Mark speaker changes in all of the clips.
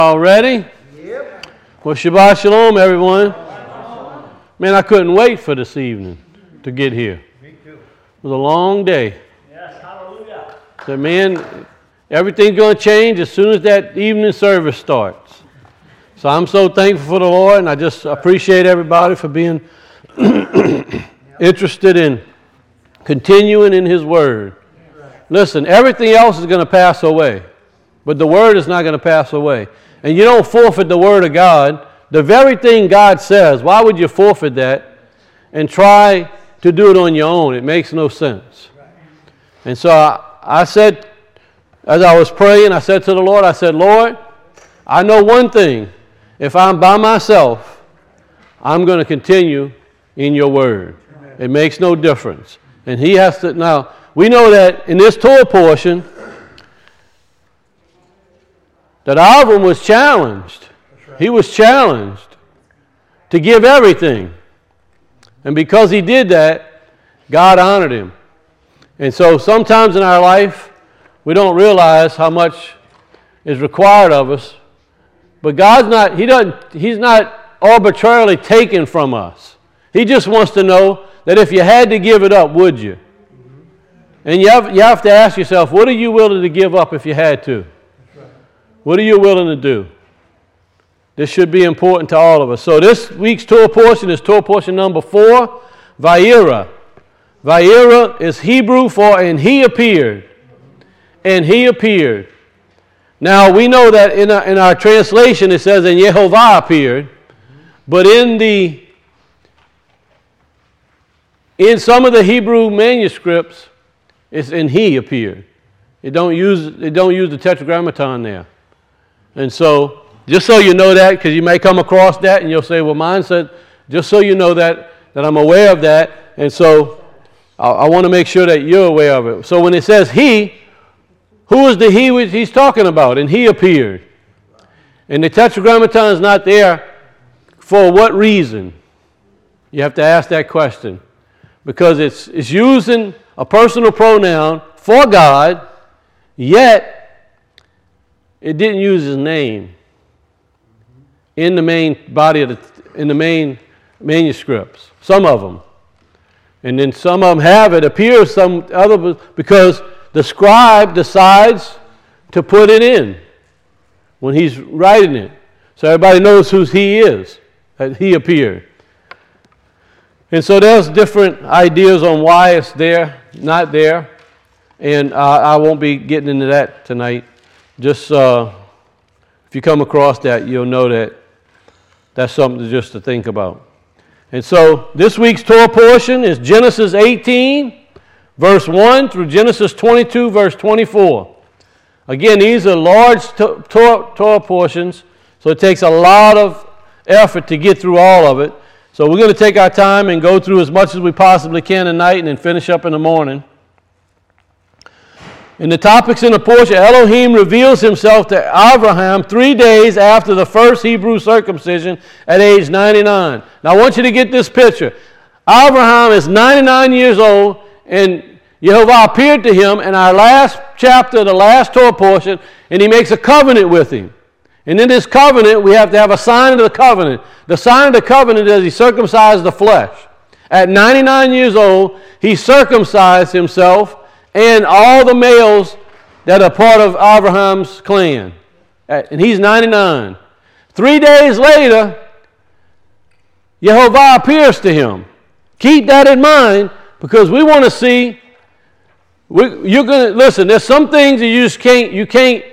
Speaker 1: All ready? Yep. Well, Shabbat Shalom, everyone. Man, I couldn't wait for this evening to get here. Me too. It was a long day.
Speaker 2: Yes, hallelujah.
Speaker 1: So, man, everything's going to change as soon as that evening service starts. So I'm so thankful for the Lord, and I just appreciate everybody for being interested in continuing in His Word. Listen, everything else is going to pass away, but the Word is not going to pass away. And you don't forfeit the Word of God. The very thing God says, why would you forfeit that and try to do it on your own? It makes no sense. And so I said, as I was praying, I said to the Lord, I said, Lord, I know one thing. If I'm by myself, I'm going to continue in your Word. It makes no difference. And He has to, now, we know that in this Torah portion, that Avram was challenged. Right. He was challenged to give everything. And because he did that, God honored him. And so sometimes in our life, we don't realize how much is required of us. But God's not, He's not arbitrarily taken from us. He just wants to know that if you had to give it up, would you? And you have to ask yourself, what are you willing to give up if you had to? What are you willing to do? This should be important to all of us. So this week's Torah portion is Torah portion number 4, Vayira. Vayira is Hebrew for and He appeared. And He appeared. Now we know that in our translation it says and Yehovah appeared. But in some of the Hebrew manuscripts, it's in He appeared. They don't use the tetragrammaton there. And so, just so you know that, because you may come across that and you'll say, well, mine said, just so you know that I'm aware of that. And so, I want to make sure that you're aware of it. So when it says He, who is the He He's talking about? And He appeared. And the tetragrammaton is not there for what reason? You have to ask that question. Because it's using a personal pronoun for God, yet it didn't use His name in the main body in the main manuscripts. Some of them, and then some of them have it appear some other because the scribe decides to put it in when he's writing it, so everybody knows who He is. That He appeared. And so there's different ideas on why it's there, not there, and I won't be getting into that tonight. Just if you come across that, you'll know that that's something just to think about. And so this week's Torah portion is Genesis 18, verse 1 through Genesis 22, verse 24. Again, these are large Torah portions, so it takes a lot of effort to get through all of it. So we're going to take our time and go through as much as we possibly can tonight and then finish up in the morning. In the topics in the portion, Elohim reveals Himself to Abraham 3 days after the first Hebrew circumcision at age 99. Now I want you to get this picture. Abraham is 99 years old, and Yehovah appeared to him in our last chapter, the last Torah portion, and He makes a covenant with him. And in this covenant, we have to have a sign of the covenant. The sign of the covenant is He circumcised the flesh. At 99 years old, He circumcised himself and all the males that are part of Abraham's clan. And he's 99. 3 days later, Yehovah appears to him. Keep that in mind, because we want to see, you're going to, listen, there's some things that you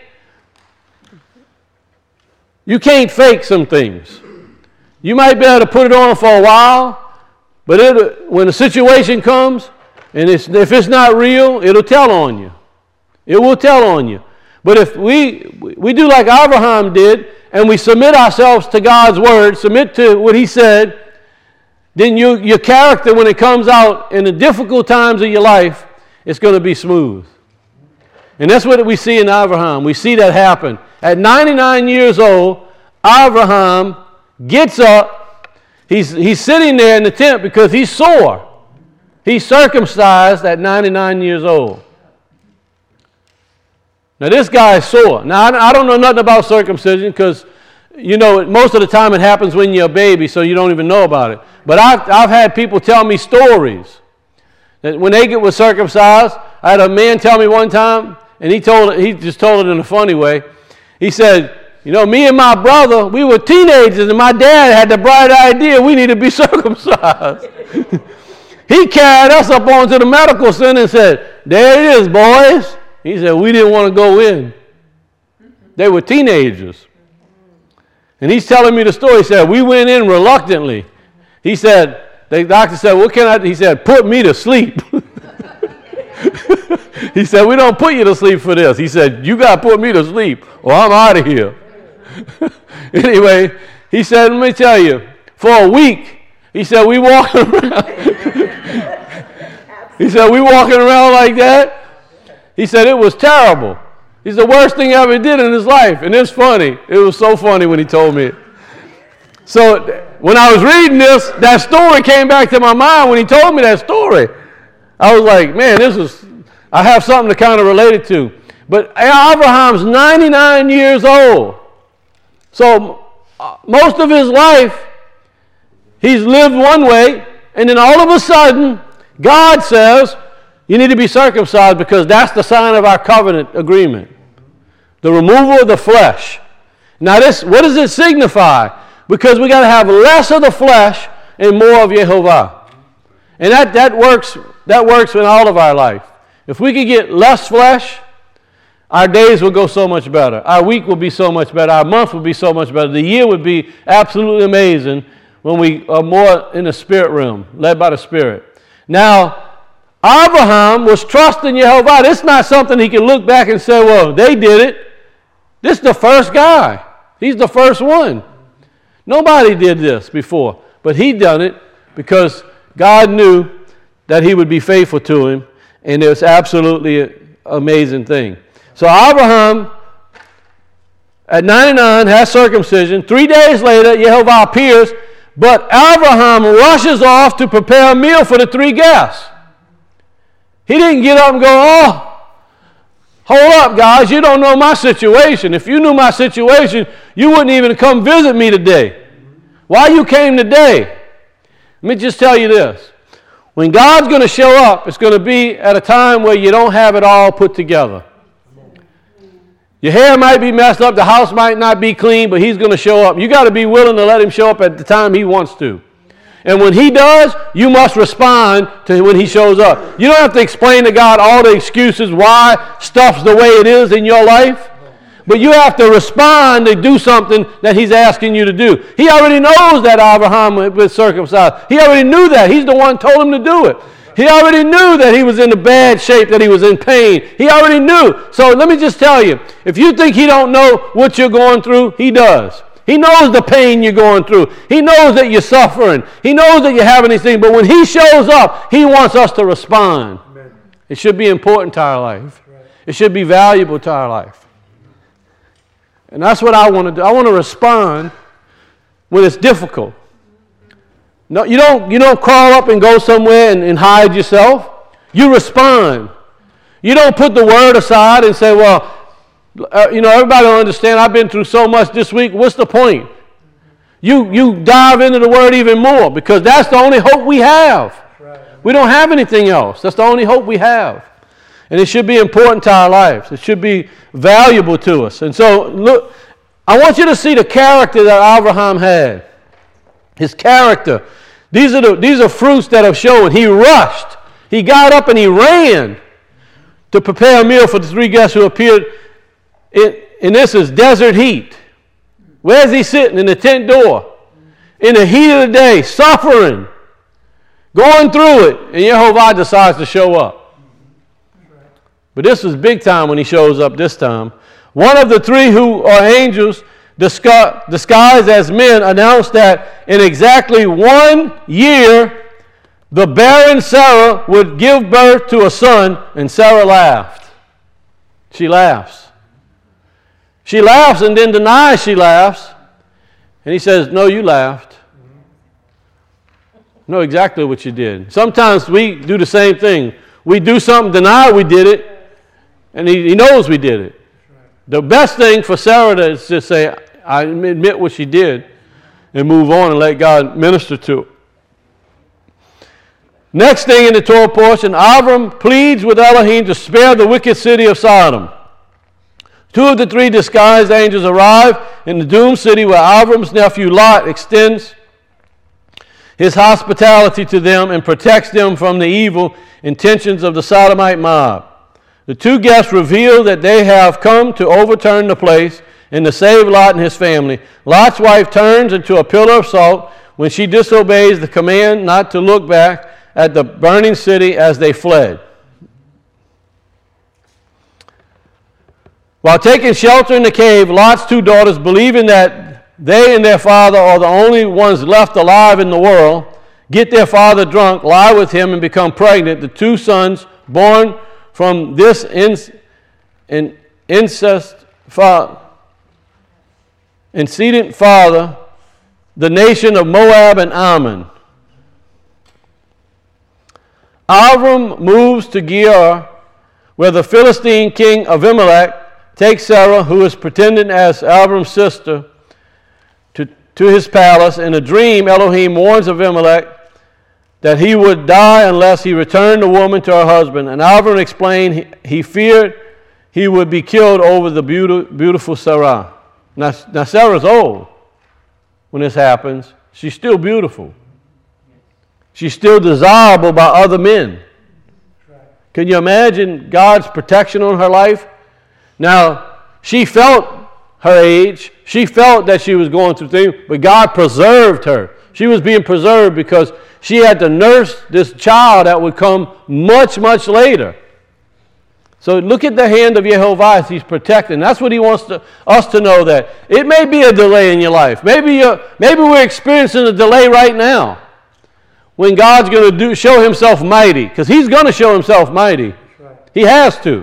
Speaker 1: can't fake some things. You might be able to put it on for a while, but when the situation comes, and if it's not real, it'll tell on you. It will tell on you. But if we do like Abraham did, and we submit ourselves to God's Word, submit to what He said, then your character, when it comes out in the difficult times of your life, it's going to be smooth. And that's what we see in Abraham. We see that happen. At 99 years old, Abraham gets up. He's sitting there in the tent because he's sore. He's circumcised at 99 years old. Now this guy is sore. Now I don't know nothing about circumcision because, most of the time it happens when you're a baby, so you don't even know about it. But I've had people tell me stories that when they were circumcised. I had a man tell me one time, and he just told it in a funny way. He said, me and my brother, we were teenagers, and my dad had the bright idea we need to be circumcised. He carried us up onto the medical center and said, there it is, boys. He said, we didn't want to go in. They were teenagers. And he's telling me the story. He said, we went in reluctantly. He said, the doctor said, what can I do? He said, put me to sleep. He said, we don't put you to sleep for this. He said, you got to put me to sleep or I'm out of here. Anyway, he said, let me tell you, for a week, he said, we walking around. He said, we walking around like that. He said, it was terrible. It's the worst thing he ever did in his life. And it's funny. It was so funny when he told me it. So when I was reading this, that story came back to my mind when he told me that story. I was like, man, I have something to kind of relate it to. But Abraham's 99 years old. So most of his life, he's lived one way, and then all of a sudden, God says, you need to be circumcised because that's the sign of our covenant agreement. The removal of the flesh. Now what does it signify? Because we got to have less of the flesh and more of Yehovah. And that works in all of our life. If we could get less flesh, our days would go so much better. Our week would be so much better. Our month would be so much better. The year would be absolutely amazing when we are more in the spirit realm, led by the Spirit. Now, Abraham was trusting Yehovah. This is not something he can look back and say, well, they did it. This is the first guy. He's the first one. Nobody did this before, but he done it because God knew that he would be faithful to him, and it was absolutely an amazing thing. So Abraham, at 99, has circumcision. 3 days later, Yehovah appears, but Abraham rushes off to prepare a meal for the 3 guests. He didn't get up and go, oh, hold up, guys, you don't know my situation. If you knew my situation, you wouldn't even come visit me today. Why you came today? Let me just tell you this. When God's going to show up, it's going to be at a time where you don't have it all put together. Your hair might be messed up, the house might not be clean, but he's going to show up. You got to be willing to let him show up at the time he wants to. And when he does, you must respond to when he shows up. You don't have to explain to God all the excuses why stuff's the way it is in your life. But you have to respond to do something that he's asking you to do. He already knows that Abraham was circumcised. He already knew that. He's the one who told him to do it. He already knew that he was in a bad shape, that he was in pain. He already knew. So let me just tell you, if you think he don't know what you're going through, he does. He knows the pain you're going through. He knows that you're suffering. He knows that you're having these things. But when he shows up, he wants us to respond. Amen. It should be important to our life. Right. It should be valuable to our life. And that's what I want to do. I want to respond when it's difficult. No, you don't crawl up and go somewhere and hide yourself. You respond. You don't put the word aside and say, well, everybody will understand I've been through so much this week. What's the point? You dive into the word even more because that's the only hope we have. Right. We don't have anything else. That's the only hope we have. And it should be important to our lives. It should be valuable to us. And so, look, I want you to see the character that Abraham had. His character. These are fruits that have shown. He rushed. He got up and he ran to prepare a meal for the 3 guests who appeared. And this is desert heat. Where's he sitting? In the tent door. In the heat of the day, suffering. Going through it. And Yehovah decides to show up. But this was big time when he shows up this time. One of the 3 who are angels disguised as men announced that in exactly 1 year, the barren Sarah would give birth to a son, and Sarah laughed. She laughs. She laughs and then denies she laughs. And he says, no, you laughed. Know exactly what you did. Sometimes we do the same thing. We do something, deny we did it, and he knows we did it. The best thing for Sarah is to say, I admit what she did, and move on and let God minister to it. Next thing in the Torah portion, Avram pleads with Elohim to spare the wicked city of Sodom. 2 of the 3 disguised angels arrive in the doomed city where Avram's nephew Lot extends his hospitality to them and protects them from the evil intentions of the Sodomite mob. The 2 guests reveal that they have come to overturn the place and to save Lot and his family. Lot's wife turns into a pillar of salt when she disobeys the command not to look back at the burning city as they fled. While taking shelter in the cave, Lot's 2 daughters, believing that they and their father are the only ones left alive in the world, get their father drunk, lie with him, and become pregnant. The 2 sons born from this antecedent father, the nation of Moab and Ammon. Avram moves to Gerar, where the Philistine king Abimelech takes Sarah, who is pretending as Avram's sister, to his palace. In a dream, Elohim warns Abimelech that he would die unless he returned the woman to her husband. And Avram explained he feared he would be killed over the beautiful Sarah. Now Sarah's old when this happens. She's still beautiful. She's still desirable by other men. Can you imagine God's protection on her life? Now, she felt her age. She felt that she was going through things, but God preserved her. She was being preserved because she had to nurse this child that would come much, much later. So look at the hand of Yehovah as He's protecting. That's what He wants us to know, that it may be a delay in your life. Maybe we're experiencing a delay right now when God's going to show Himself mighty, because He's going to show Himself mighty. Right. He has to.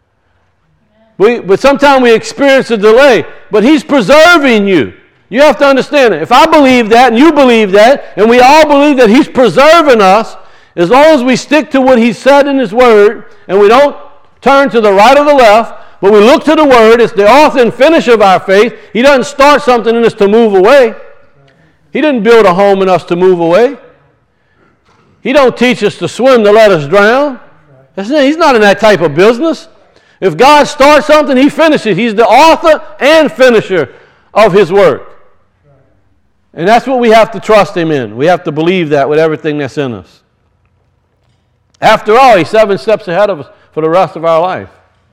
Speaker 1: But sometimes we experience a delay, but He's preserving you. You have to understand it. If I believe that and you believe that, and we all believe that He's preserving us, as long as we stick to what He said in His Word, and we don't turn to the right or the left, but we look to the Word, it's the author and finisher of our faith. He doesn't start something in us to move away. He didn't build a home in us to move away. He don't teach us to swim to let us drown. He's not in that type of business. If God starts something, He finishes. He's the author and finisher of His work. And that's what we have to trust Him in. We have to believe that with everything that's in us. After all, He's 7 steps ahead of us for the rest of our life.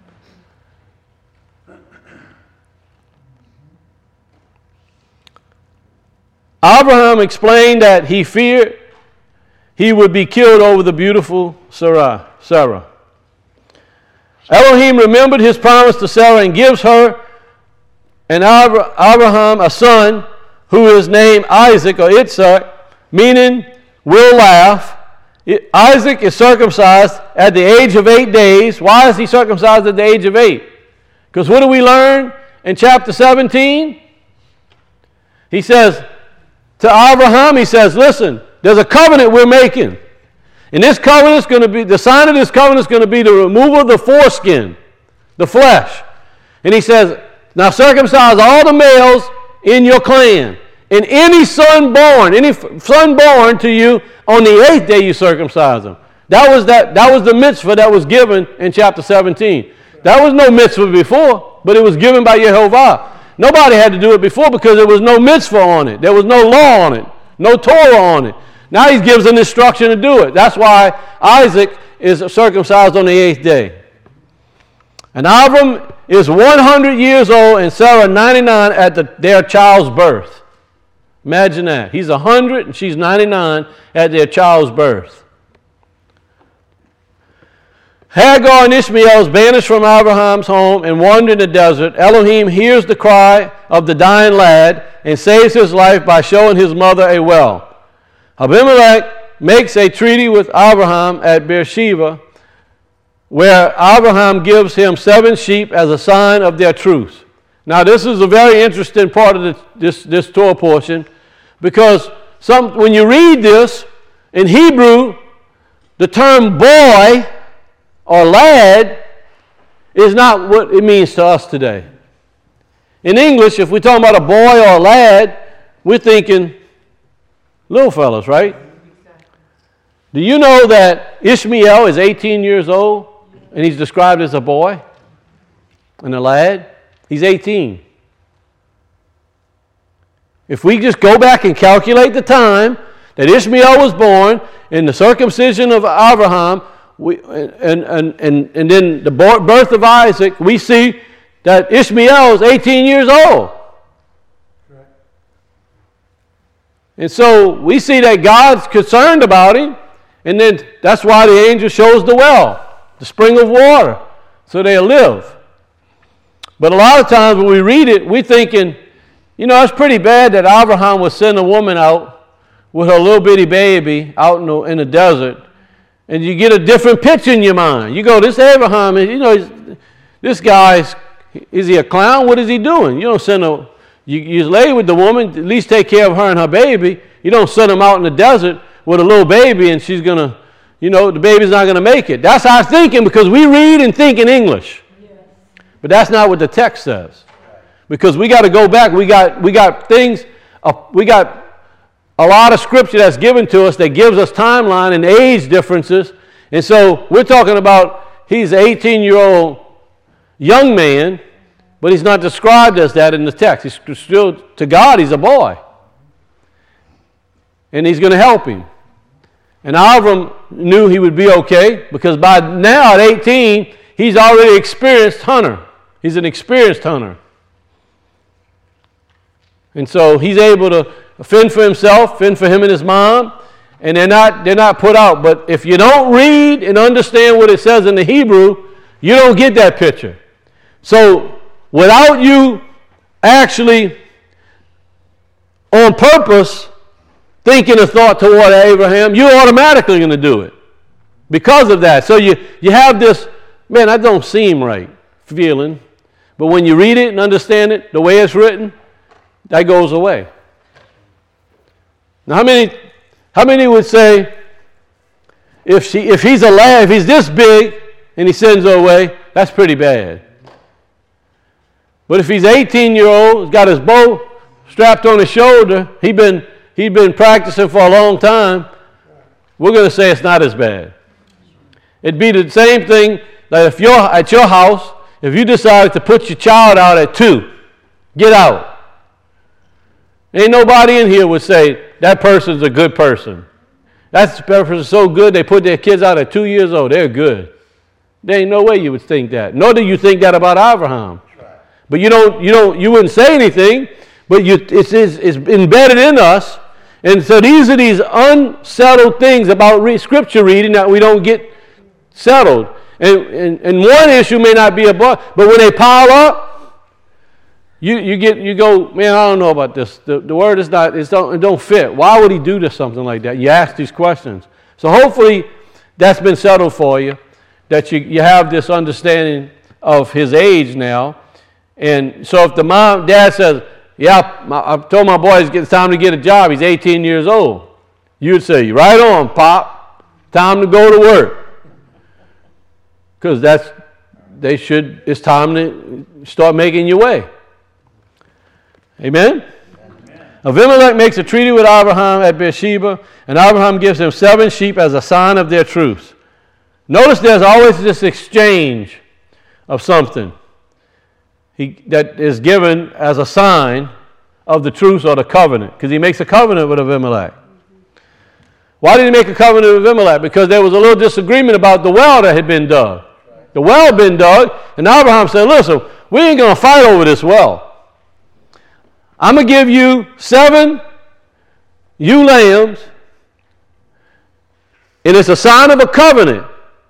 Speaker 1: Abraham explained that he feared he would be killed over the beautiful Sarah. Elohim remembered His promise to Sarah and gives her and Abraham a son who is named Isaac, or Yitzhak, meaning will laugh. Isaac is circumcised at the age of 8 days. Why is he circumcised at the age of 8? Because what do we learn in chapter 17? He says to Abraham, he says, listen, there's a covenant we're making. And this covenant is going to be, the sign of this covenant is going to be the removal of the foreskin, the flesh. And he says, now circumcise all the males in your clan. And any son born to you, on the 8th day you circumcise them. That was the mitzvah that was given in chapter 17. That was no mitzvah before, but it was given by Yehovah. Nobody had to do it before because there was no mitzvah on it. There was no law on it, no Torah on it. Now He gives an instruction to do it. That's why Isaac is circumcised on the 8th day. And Avram is 100 years old and Sarah 99 at their child's birth. Imagine that. He's 100 and she's 99 at their child's birth. Hagar and Ishmael is banished from Abraham's home and wander in the desert. Elohim hears the cry of the dying lad and saves his life by showing his mother a well. Abimelech makes a treaty with Abraham at Beersheba, where Abraham gives him 7 sheep as a sign of their truce. Now, this is a very interesting part of this Torah portion, because when you read this, in Hebrew, the term boy or lad is not what it means to us today. in English, if we're talking about a boy or a lad, we're thinking little fellas, right? Do you know that Ishmael is 18 years old and he's described as a boy and a lad? He's 18. If we just go back and calculate the time that Ishmael was born and the circumcision of Abraham and then the birth of Isaac, we see that Ishmael is 18 years old. And so we see that God's concerned about him, and then that's why the angel shows the well, the spring of water, so they'll live. But a lot of times when we read it, we're thinking, you know, it's pretty bad that Abraham would send a woman out with her little bitty baby out in the desert, and you get a different picture in your mind. You go, this Abraham, you know, this guy's, is he a clown? What is he doing? You don't send a, you lay with the woman, at least take care of her and her baby. You don't send them out in the desert with a little baby and she's going to, you know, the baby's not going to make it. That's our thinking because we read and think in English. Yes. But that's not what the text says. Because we got to go back. We got things, we got a lot of scripture that's given to us that gives us timeline and age differences. And so we're talking about he's an 18-year-old young man, but he's not described as that in the text. He's still, to God, he's a boy. And he's going to help him. And Avram knew he would be okay because by now at 18, he's already experienced hunter. He's an experienced hunter. And so he's able to fend for himself, fend for him and his mom, and they're not put out. But if you don't read and understand what it says in the Hebrew, you don't get that picture. So without you actually on purpose thinking a thought toward Abraham, you're automatically going to do it because of that. So you have this, man, that don't seem right feeling. But when you read it and understand it the way it's written, that goes away. Now, how many would say if he's a lad, if he's this big and he sends her away, that's pretty bad. But if he's 18-year-old, he's got his bow strapped on his shoulder, he'd been practicing for a long time, we're going to say it's not as bad. It'd be the same thing that if you're at your house, if you decided to put your child out at 2, get out. Ain't nobody in here would say that person's a good person. That person's so good they put their kids out at 2 years old. They're good. There ain't no way you would think that. Nor do you think that about Abraham. But you wouldn't say anything, but it's embedded in us. And so these are these unsettled things about scripture reading that we don't get settled. And one issue may not be but when they pile up, you go, man, I don't know about this. The word is not, it don't fit. Why would he do this, something like that? You ask these questions. So hopefully that's been settled for you, that you have this understanding of his age now. And so if the dad says, yeah, I told my boy it's time to get a job, he's 18 years old, you'd say, right on, Pop, time to go to work. Because it's time to start making your way. Amen? Abimelech makes a treaty with Abraham at Beersheba, and Abraham gives him 7 sheep as a sign of their truce. Notice there's always this exchange of something that is given as a sign of the truce or the covenant, because he makes a covenant with Abimelech. Why did he make a covenant with Abimelech? Because there was a little disagreement about the well that had been dug. The well had been dug, and Abraham said, listen, we ain't going to fight over this well. I'm going to give you 7 ewe lambs, and it's a sign of a covenant.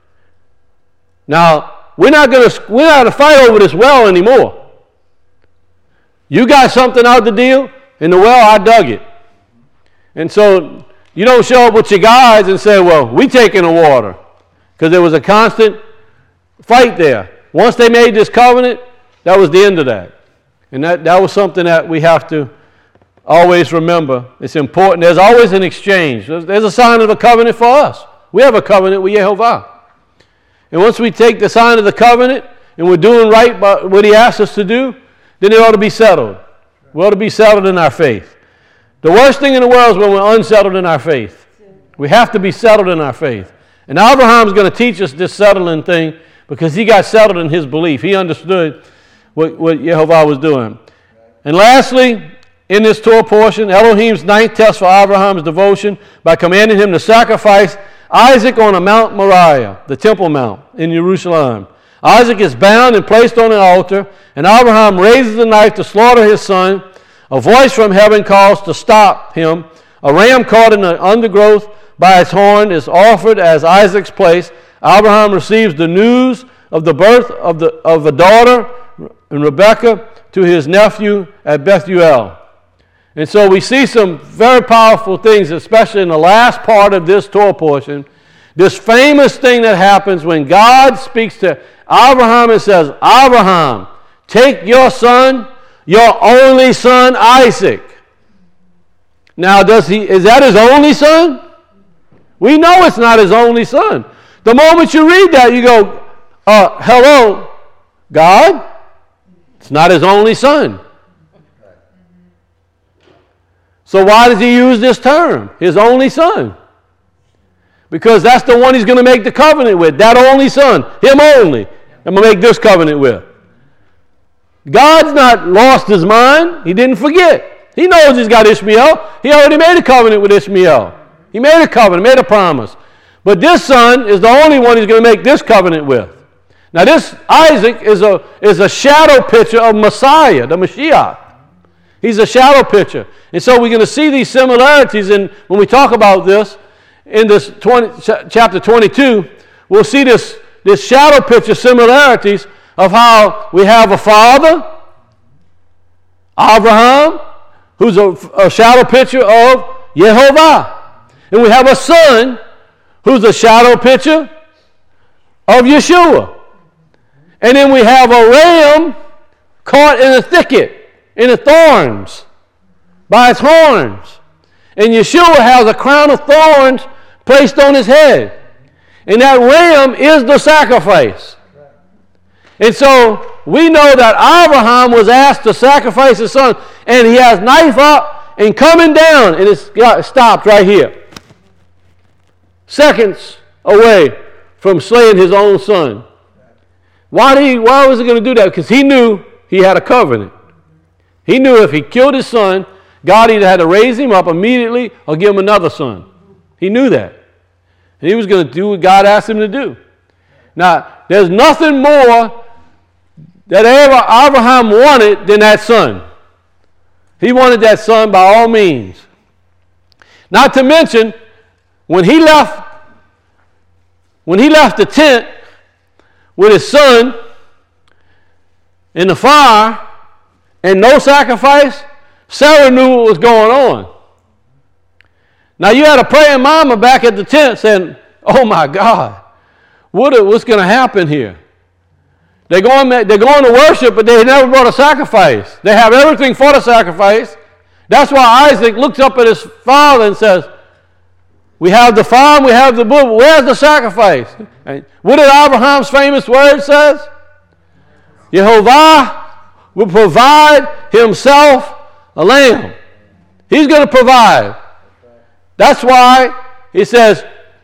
Speaker 1: Now, we're not going to fight over this well anymore. You got something out the deal, and the well, I dug it. And so you don't show up with your guys and say, well, we taking the water, because there was a constant fight there. Once they made this covenant, that was the end of that. And that was something that we have to always remember. It's important. There's always an exchange. There's a sign of a covenant for us. We have a covenant with Yehovah. And once we take the sign of the covenant and we're doing right by what he asks us to do, then it ought to be settled. We ought to be settled in our faith. The worst thing in the world is when we're unsettled in our faith. We have to be settled in our faith. And Abraham's going to teach us this settling thing because he got settled in his belief. He understood what Jehovah was doing. And lastly, in this Torah portion, Elohim's ninth test for Abraham's devotion by commanding him to sacrifice Isaac on a Mount Moriah, the Temple Mount in Jerusalem. Isaac is bound and placed on an altar, and Abraham raises the knife to slaughter his son. A voice from heaven calls to stop him. A ram caught in the undergrowth by its horn is offered as Isaac's place. Abraham receives the news of the birth of a daughter, and Rebekah, to his nephew at Bethuel. And so we see some very powerful things, especially in the last part of this Torah portion. This famous thing that happens when God speaks to Abraham and says, Abraham, take your son, your only son, Isaac. Now, is that his only son? We know it's not his only son. The moment you read that, you go, hello, God? It's not his only son. So why does he use this term, his only son? Because that's the one he's going to make the covenant with, that only son, him only. I'm going to make this covenant with. God's not lost his mind. He didn't forget. He knows he's got Ishmael. He already made a covenant with Ishmael. He made a covenant, made a promise. But this son is the only one he's going to make this covenant with. Now this Isaac is a shadow picture of Messiah, the Mashiach. He's a shadow picture. And so we're going to see these similarities when we talk about this in this chapter 22. We'll see this shadow picture similarities of how we have a father, Abraham, who's a shadow picture of Jehovah. And we have a son who's a shadow picture of Yeshua. And then we have a ram caught in a thicket, in the thorns, by its horns. And Yeshua has a crown of thorns placed on his head. And that ram is the sacrifice. And so we know that Abraham was asked to sacrifice his son, and he has knife up and coming down, and it's stopped right here. Seconds away from slaying his own son. Why was he going to do that? Because he knew he had a covenant. He knew if he killed his son, God either had to raise him up immediately or give him another son. He knew that. And he was going to do what God asked him to do. Now, there's nothing more that Abraham wanted than that son. He wanted that son by all means. Not to mention, when he left the tent with his son in the fire and no sacrifice, Sarah knew what was going on. Now you had a praying mama back at the tent saying, oh my God, what's going to happen here? They're going to worship, but they never brought a sacrifice. They have everything for the sacrifice. That's why Isaac looks up at his father and says, we have the farm, we have the bull, but where's the sacrifice? And what did Abraham's famous word says? Jehovah will provide himself a lamb. He's going to provide. That's why he says,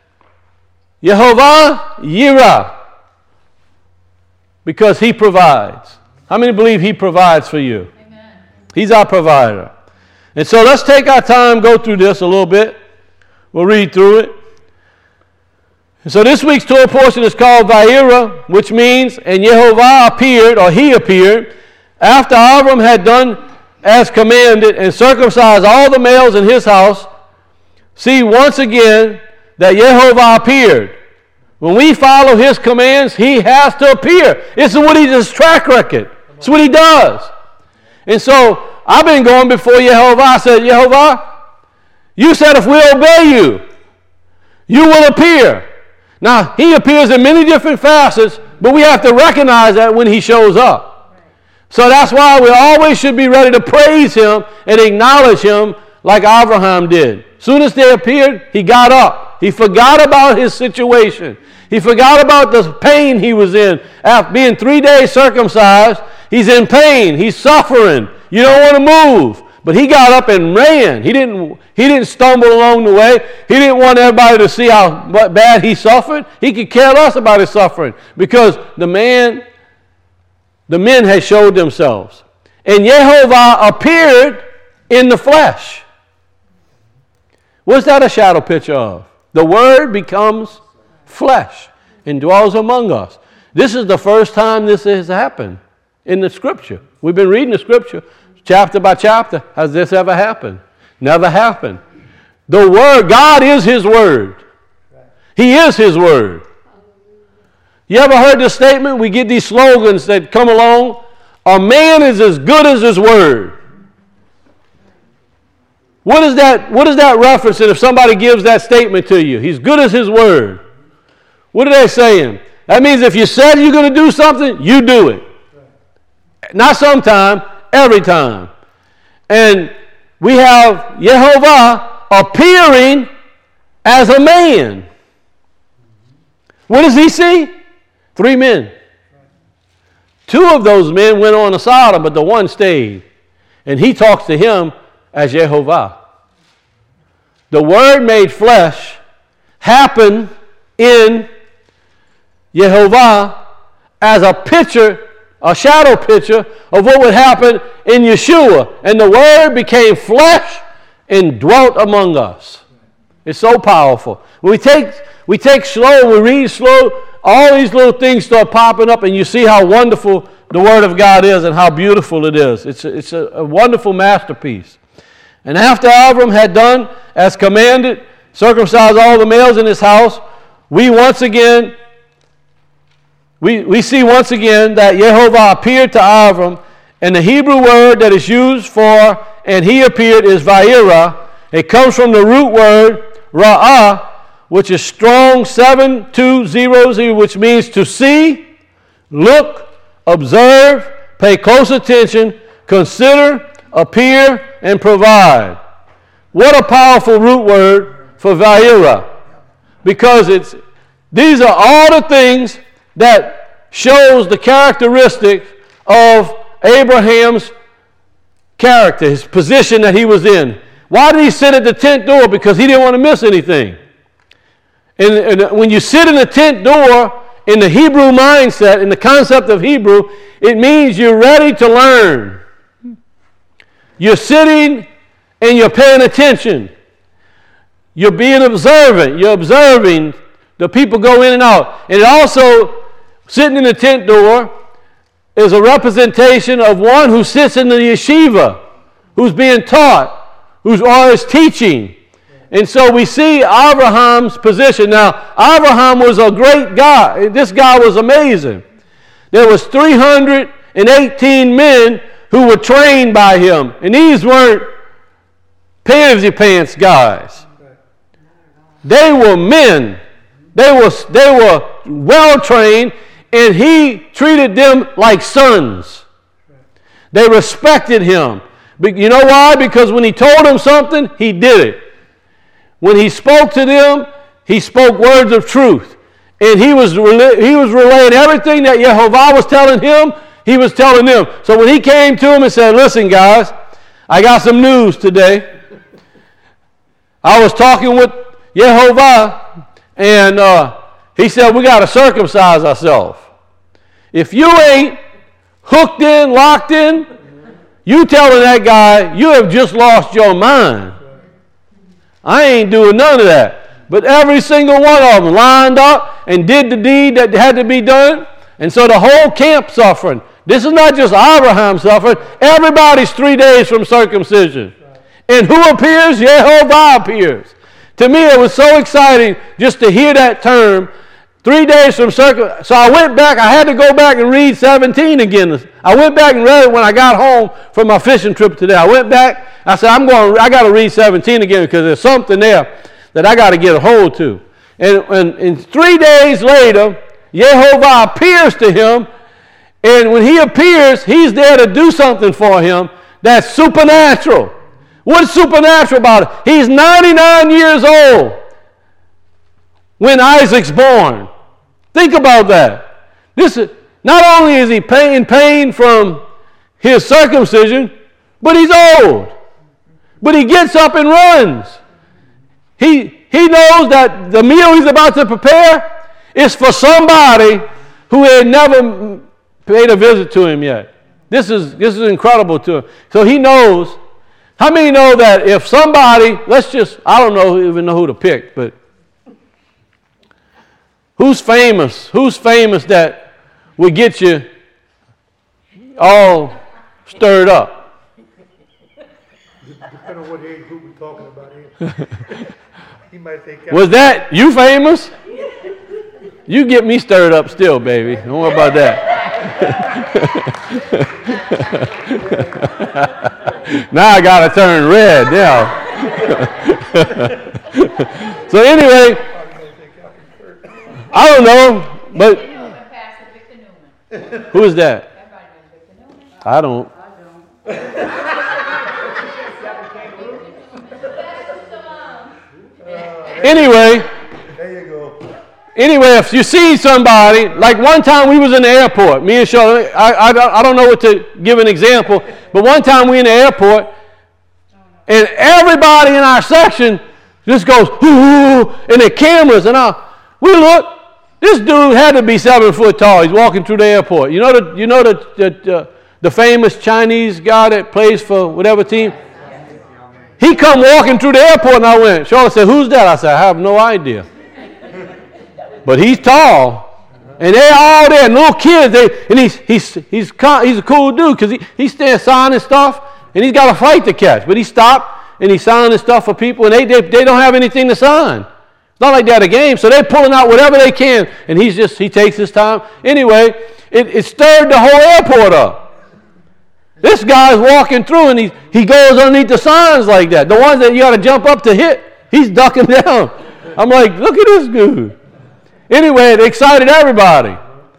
Speaker 1: Jehovah Yireh, because he provides. How many believe he provides for you? Amen. He's our provider. And so let's take our time, go through this a little bit. We'll read through it. So this week's Torah portion is called Vayireh, which means, and Jehovah appeared, or he appeared, after Abram had done as commanded and circumcised all the males in his house. See once again that Jehovah appeared. When we follow his commands, he has to appear. This is what his track record. It's what he does. And so I've been going before Jehovah. I said, Jehovah, you said if we obey you, you will appear. Now, he appears in many different facets, but we have to recognize that when he shows up. So that's why we always should be ready to praise him and acknowledge him like Abraham did. As soon as they appeared, he got up. He forgot about his situation. He forgot about the pain he was in. After being 3 days circumcised, He's in pain. He's suffering. You don't want to move. But he got up and ran. He didn't stumble along the way. He didn't want everybody to see how bad he suffered. He could care less about his suffering because the men had showed themselves. And Yehovah appeared in the flesh. What's that a shadow picture of? The Word becomes flesh and dwells among us. This is the first time this has happened in the Scripture. We've been reading the Scripture chapter by chapter. Has this ever happened? Never happened. The Word, God is His Word. He is His Word. You ever heard this statement? We get these slogans that come along. A man is as good as his word. What is that referencing if somebody gives that statement to you? He's good as his word. What are they saying? That means if you said you're going to do something, you do it. Not sometime, every time. And we have Yehovah appearing as a man. What does he see? 3 men. 2 of those men went on to Sodom, but the one stayed. And he talks to him as Yehovah. The Word made flesh happened in Yehovah as a picture, a shadow picture of what would happen in Yeshua. And the Word became flesh and dwelt among us. It's so powerful. When we take slow, we read slow, all these little things start popping up, and you see how wonderful the Word of God is and how beautiful it is. It's a wonderful masterpiece. And after Abram had done as commanded, circumcised all the males in his house, we see once again that Yehovah appeared to Abram, and the Hebrew word that is used for "and he appeared" is vayira. It comes from the root word ra'ah, which is strong 7200, which means to see, look, observe, pay close attention, consider, appear, and provide. What a powerful root word for vayira. Because these are all the things that shows the characteristics of Abraham's character, his position that he was in. Why did he sit at the tent door? Because he didn't want to miss anything. And when you sit in the tent door, in the Hebrew mindset, in the concept of Hebrew, it means you're ready to learn. You're sitting and you're paying attention. You're being observant. You're observing the people go in and out. And it also, sitting in the tent door is a representation of one who sits in the yeshiva, who's being taught, or is teaching. And so we see Abraham's position. Now, Abraham was a great guy. This guy was amazing. There was 318 men who were trained by him. And these weren't pansy pants guys. They were men. They were well trained, and he treated them like sons. They respected him. But you know why? Because when he told them something, he did it. When he spoke to them, he spoke words of truth. And he was relaying everything that Yehovah was telling him, he was telling them. So when he came to him and said, "Listen, guys, I got some news today. I was talking with Yehovah, and he said, we got to circumcise ourselves. If you ain't hooked in, locked in, you telling that guy, you have just lost your mind. I ain't doing none of that." But every single one of them lined up and did the deed that had to be done. And so the whole camp suffering. This is not just Abraham suffering. Everybody's 3 days from circumcision. And who appears? Yehovah appears. To me, it was so exciting just to hear that term. 3 days from circumcision. So I went back. I had to go back and read 17 again. I went back and read it when I got home from my fishing trip today. I went back. I said, I got to read 17 again because there's something there that I got to get a hold to. And 3 days later, Yehovah appears to him. And when he appears, he's there to do something for him that's supernatural. What's supernatural about it? He's 99 years old when Isaac's born. Think about that. Not only is he in pain from his circumcision, but he's old. But he gets up and runs. He knows that the meal he's about to prepare is for somebody who had never paid a visit to him yet. This is incredible to him. So he knows. How many know that if somebody, I don't even know who to pick, but who's famous? Who's famous that would get you all stirred up?
Speaker 2: Depending on what age group we're talking about here. He might think.
Speaker 1: Was that you famous? You get me stirred up still, baby. Don't worry about that. Now I got to turn red now. So anyway, I don't know, but who is that? I don't. Anyway.
Speaker 2: There you go.
Speaker 1: Anyway, if you see somebody, like one time we was in the airport, me and Charlotte, I don't know what to give an example, but one time we in the airport, and everybody in our section just goes, ooh, and the cameras, and we look, this dude had to be 7 foot tall. He's walking through the airport. You know the famous Chinese guy that plays for whatever team? He come walking through the airport, and I went, Charlotte said, who's that? I said, I have no idea. But he's tall, and they're all there, and little kids. And he's a cool dude because he's standing signing stuff, and he's got a fight to catch. But he stopped and he's signing stuff for people, and they don't have anything to sign. It's not like they're at a game, so they're pulling out whatever they can, and he takes his time. Anyway, it stirred the whole airport up. This guy's walking through, and he goes underneath the signs like that. The ones that you got to jump up to hit, he's ducking down. I'm like, look at this dude. Anyway, it excited everybody.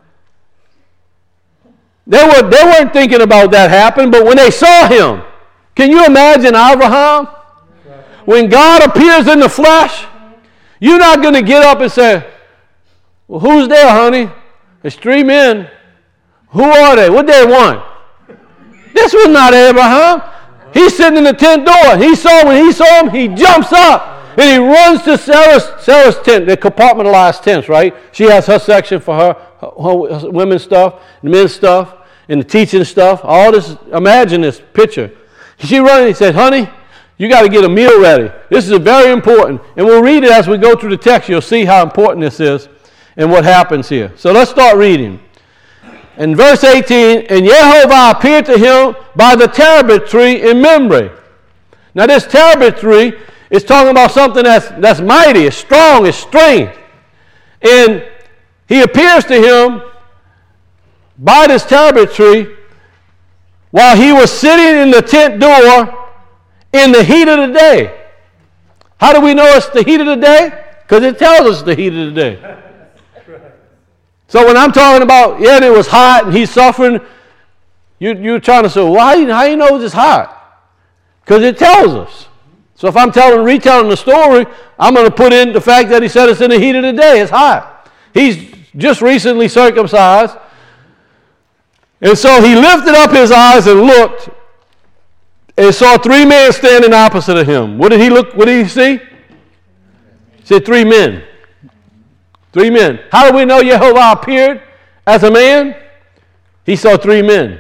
Speaker 1: They weren't thinking about that happening, but when they saw him, can you imagine Abraham? When God appears in the flesh, you're not going to get up and say, well, who's there, honey? There's 3 men. Who are they? What they want? This was not Abraham. He's sitting in the tent door. When he saw him, he jumps up. And he runs to Sarah's tent, the compartmentalized tents, right? She has her section for her women's stuff, the men's stuff, and the teaching stuff. All this, imagine this picture. She runs and he said, honey, you got to get a meal ready. This is very important. And we'll read it as we go through the text. You'll see how important this is and what happens here. So let's start reading. In verse 18, and Jehovah appeared to him by the terebinth tree in Mamre. Now this terebinth tree, it's talking about something that's mighty, it's strong, it's strength. And he appears to him by this terebinth tree while he was sitting in the tent door in the heat of the day. How do we know it's the heat of the day? Because it tells us the heat of the day. So when I'm talking about, it was hot and he's suffering, you're trying to say, well, how you know it's hot? Because it tells us. So if I'm retelling the story, I'm going to put in the fact that he said it's in the heat of the day. It's hot. He's just recently circumcised. And so he lifted up his eyes and looked and saw 3 men standing opposite of him. What did he look? What did he see? He said 3 men. 3 men. How do we know Jehovah appeared as a man? He saw 3 men.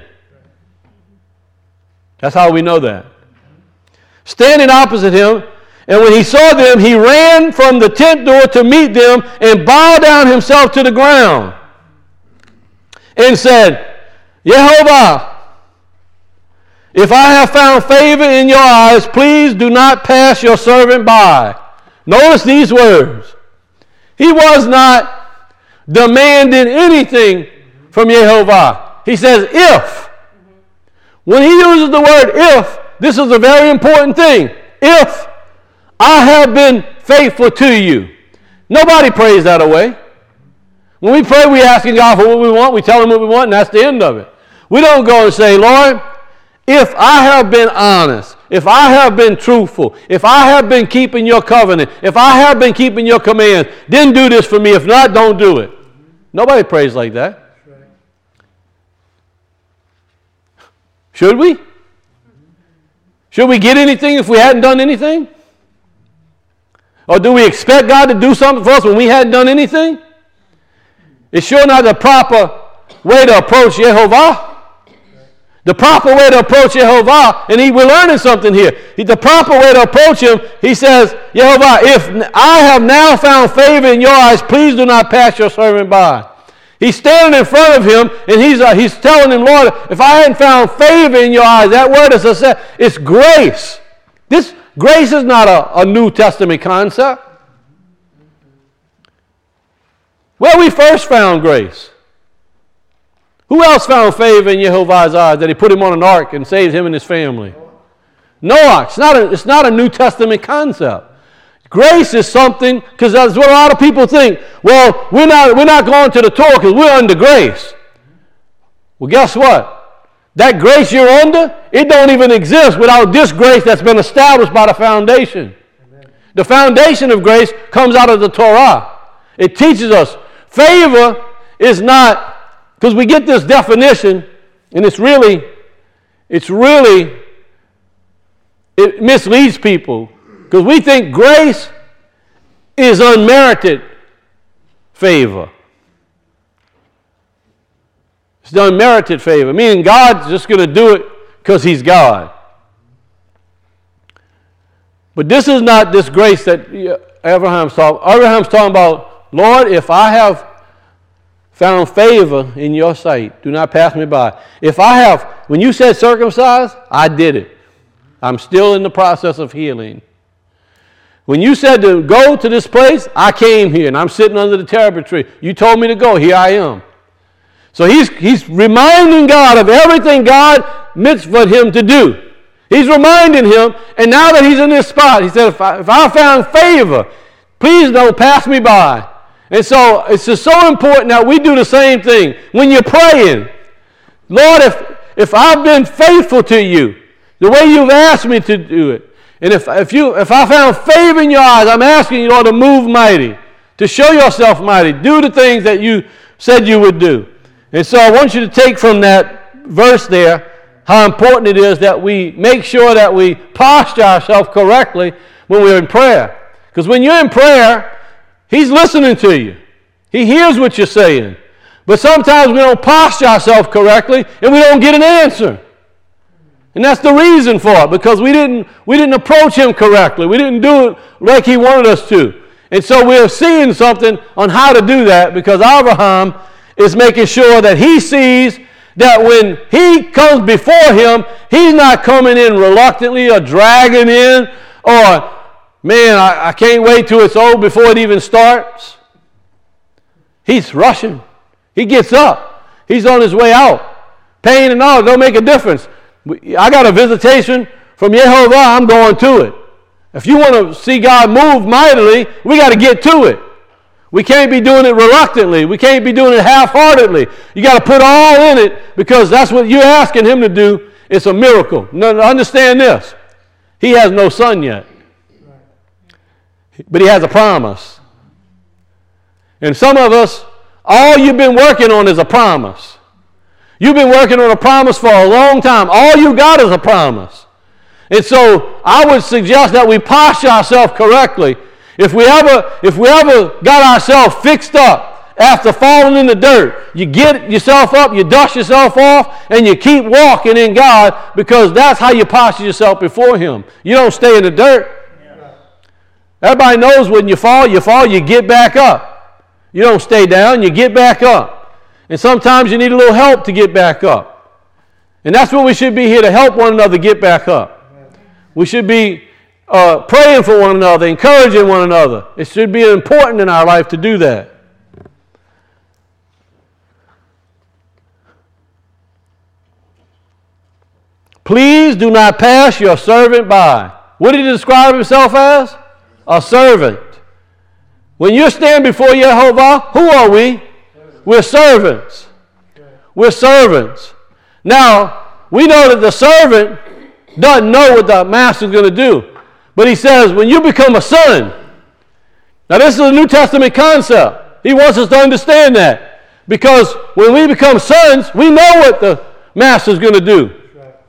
Speaker 1: That's how we know that. Standing opposite him, and when he saw them, he ran from the tent door to meet them and bowed down himself to the ground and said, Jehovah, if I have found favor in your eyes, please do not pass your servant by. Notice these words. He was not demanding anything from Jehovah. He says, if. When he uses the word if, this is a very important thing. If I have been faithful to you. Nobody prays that away. When we pray, we're asking God for what we want. We tell him what we want, and that's the end of it. We don't go and say, Lord, if I have been honest, if I have been truthful, if I have been keeping your covenant, if I have been keeping your commands, then do this for me. If not, don't do it. Nobody prays like that. Should we? Should we get anything if we hadn't done anything? Or do we expect God to do something for us when we hadn't done anything? It's sure not the proper way to approach Yehovah. The proper way to approach Yehovah, and we're learning something here. The proper way to approach him, he says, Yehovah, if I have now found favor in your eyes, please do not pass your servant by. He's standing in front of him, and he's telling him, Lord, if I hadn't found favor in your eyes, that word is it's grace. This grace is not a New Testament concept. Where we first found grace. Who else found favor in Yehovah's eyes that he put him on an ark and saved him and his family? Noah. It's not a New Testament concept. Grace is something, because that's what a lot of people think. Well, we're not going to the Torah because we're under grace. Well, guess what? That grace you're under, it don't even exist without this grace that's been established by the foundation. Amen. The foundation of grace comes out of the Torah. It teaches us favor is not, because we get this definition, and it misleads people, because we think grace is unmerited favor. It's the unmerited favor, meaning God's just going to do it because he's God. But this is not this grace that Abraham's talking. Abraham's talking about, Lord, if I have found favor in your sight, do not pass me by. When you said circumcised, I did it. I'm still in the process of healing. When you said to go to this place, I came here, and I'm sitting under the terebinth tree. You told me to go, here I am. So he's reminding God of everything God mitzvahed him to do. He's reminding him, and now that he's in this spot, he said, if I found favor, please don't pass me by. And so it's just so important that we do the same thing. When you're praying, Lord, if I've been faithful to you, the way you've asked me to do it, and if I found favor in your eyes, I'm asking you, Lord, to move mighty, to show yourself mighty, do the things that you said you would do. And so I want you to take from that verse there how important it is that we make sure that we posture ourselves correctly when we're in prayer. Because when you're in prayer, he's listening to you. He hears what you're saying. But sometimes we don't posture ourselves correctly and we don't get an answer. And that's the reason for it, because we didn't approach him correctly. We didn't do it like he wanted us to. And so we're seeing something on how to do that, because Abraham is making sure that he sees that when he comes before him, he's not coming in reluctantly or dragging in or, man, I can't wait till it's over before it even starts. He's rushing. He gets up. He's on his way out. Pain and all, don't make a difference. I got a visitation from Yehovah, I'm going to it. If you want to see God move mightily, we got to get to it. We can't be doing it reluctantly. We can't be doing it half-heartedly. You got to put all in it, because that's what you're asking him to do. It's a miracle. Now, understand this. He has no son yet. But he has a promise. And some of us, all you've been working on is a promise. You've been working on a promise for a long time. All you got is a promise. And so I would suggest that we posture ourselves correctly. If we ever got ourselves fixed up after falling in the dirt, you get yourself up, you dust yourself off, and you keep walking in God, because that's how you posture yourself before him. You don't stay in the dirt. Everybody knows when you fall, you get back up. You don't stay down, you get back up. And sometimes you need a little help to get back up. And that's what we should be here, to help one another get back up. We should be praying for one another, encouraging one another. It should be important in our life to do that. Please do not pass your servant by. What did he describe himself as? A servant. When you stand before Yehovah, who are we? We're servants. We're servants. Now, we know that the servant doesn't know what the master's going to do. But he says, when you become a son, now this is a New Testament concept. He wants us to understand that. Because when we become sons, we know what the master's going to do.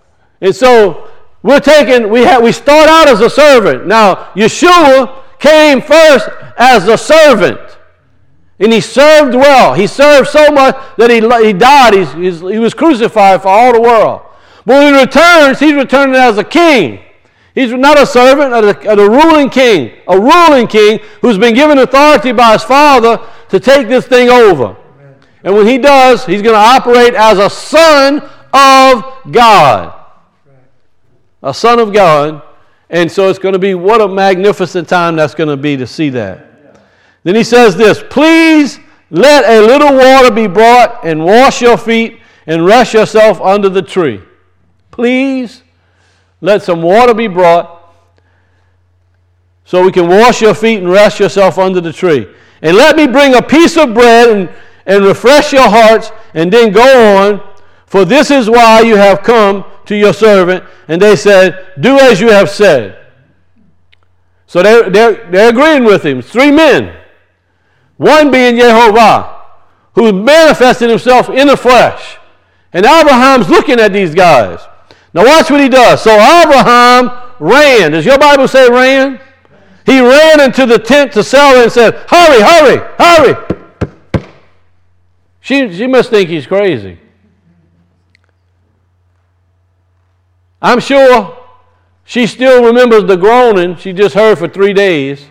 Speaker 1: And so we start out as a servant. Now, Yeshua came first as a servant. And he served well. He served so much that he died. He was crucified for all the world. But when he returns, he's returning as a king. He's not a servant, a ruling king. A ruling king who's been given authority by his Father to take this thing over. Amen. And when he does, he's going to operate as a son of God. A son of God. And so it's going to be, what a magnificent time that's going to be to see that. Then he says this, please let a little water be brought and wash your feet and rest yourself under the tree. Please let some water be brought so we can wash your feet and rest yourself under the tree. And let me bring a piece of bread and refresh your hearts, and then go on, for this is why you have come to your servant. And they said, do as you have said. So they're agreeing with him. It's 3 men. One being Yehovah, who manifested himself in the flesh. And Abraham's looking at these guys. Now watch what he does. So Abraham ran. Does your Bible say ran? He ran into the tent to Sarah and said, hurry, hurry, hurry. She must think he's crazy. I'm sure she still remembers the groaning she just heard for 3 days.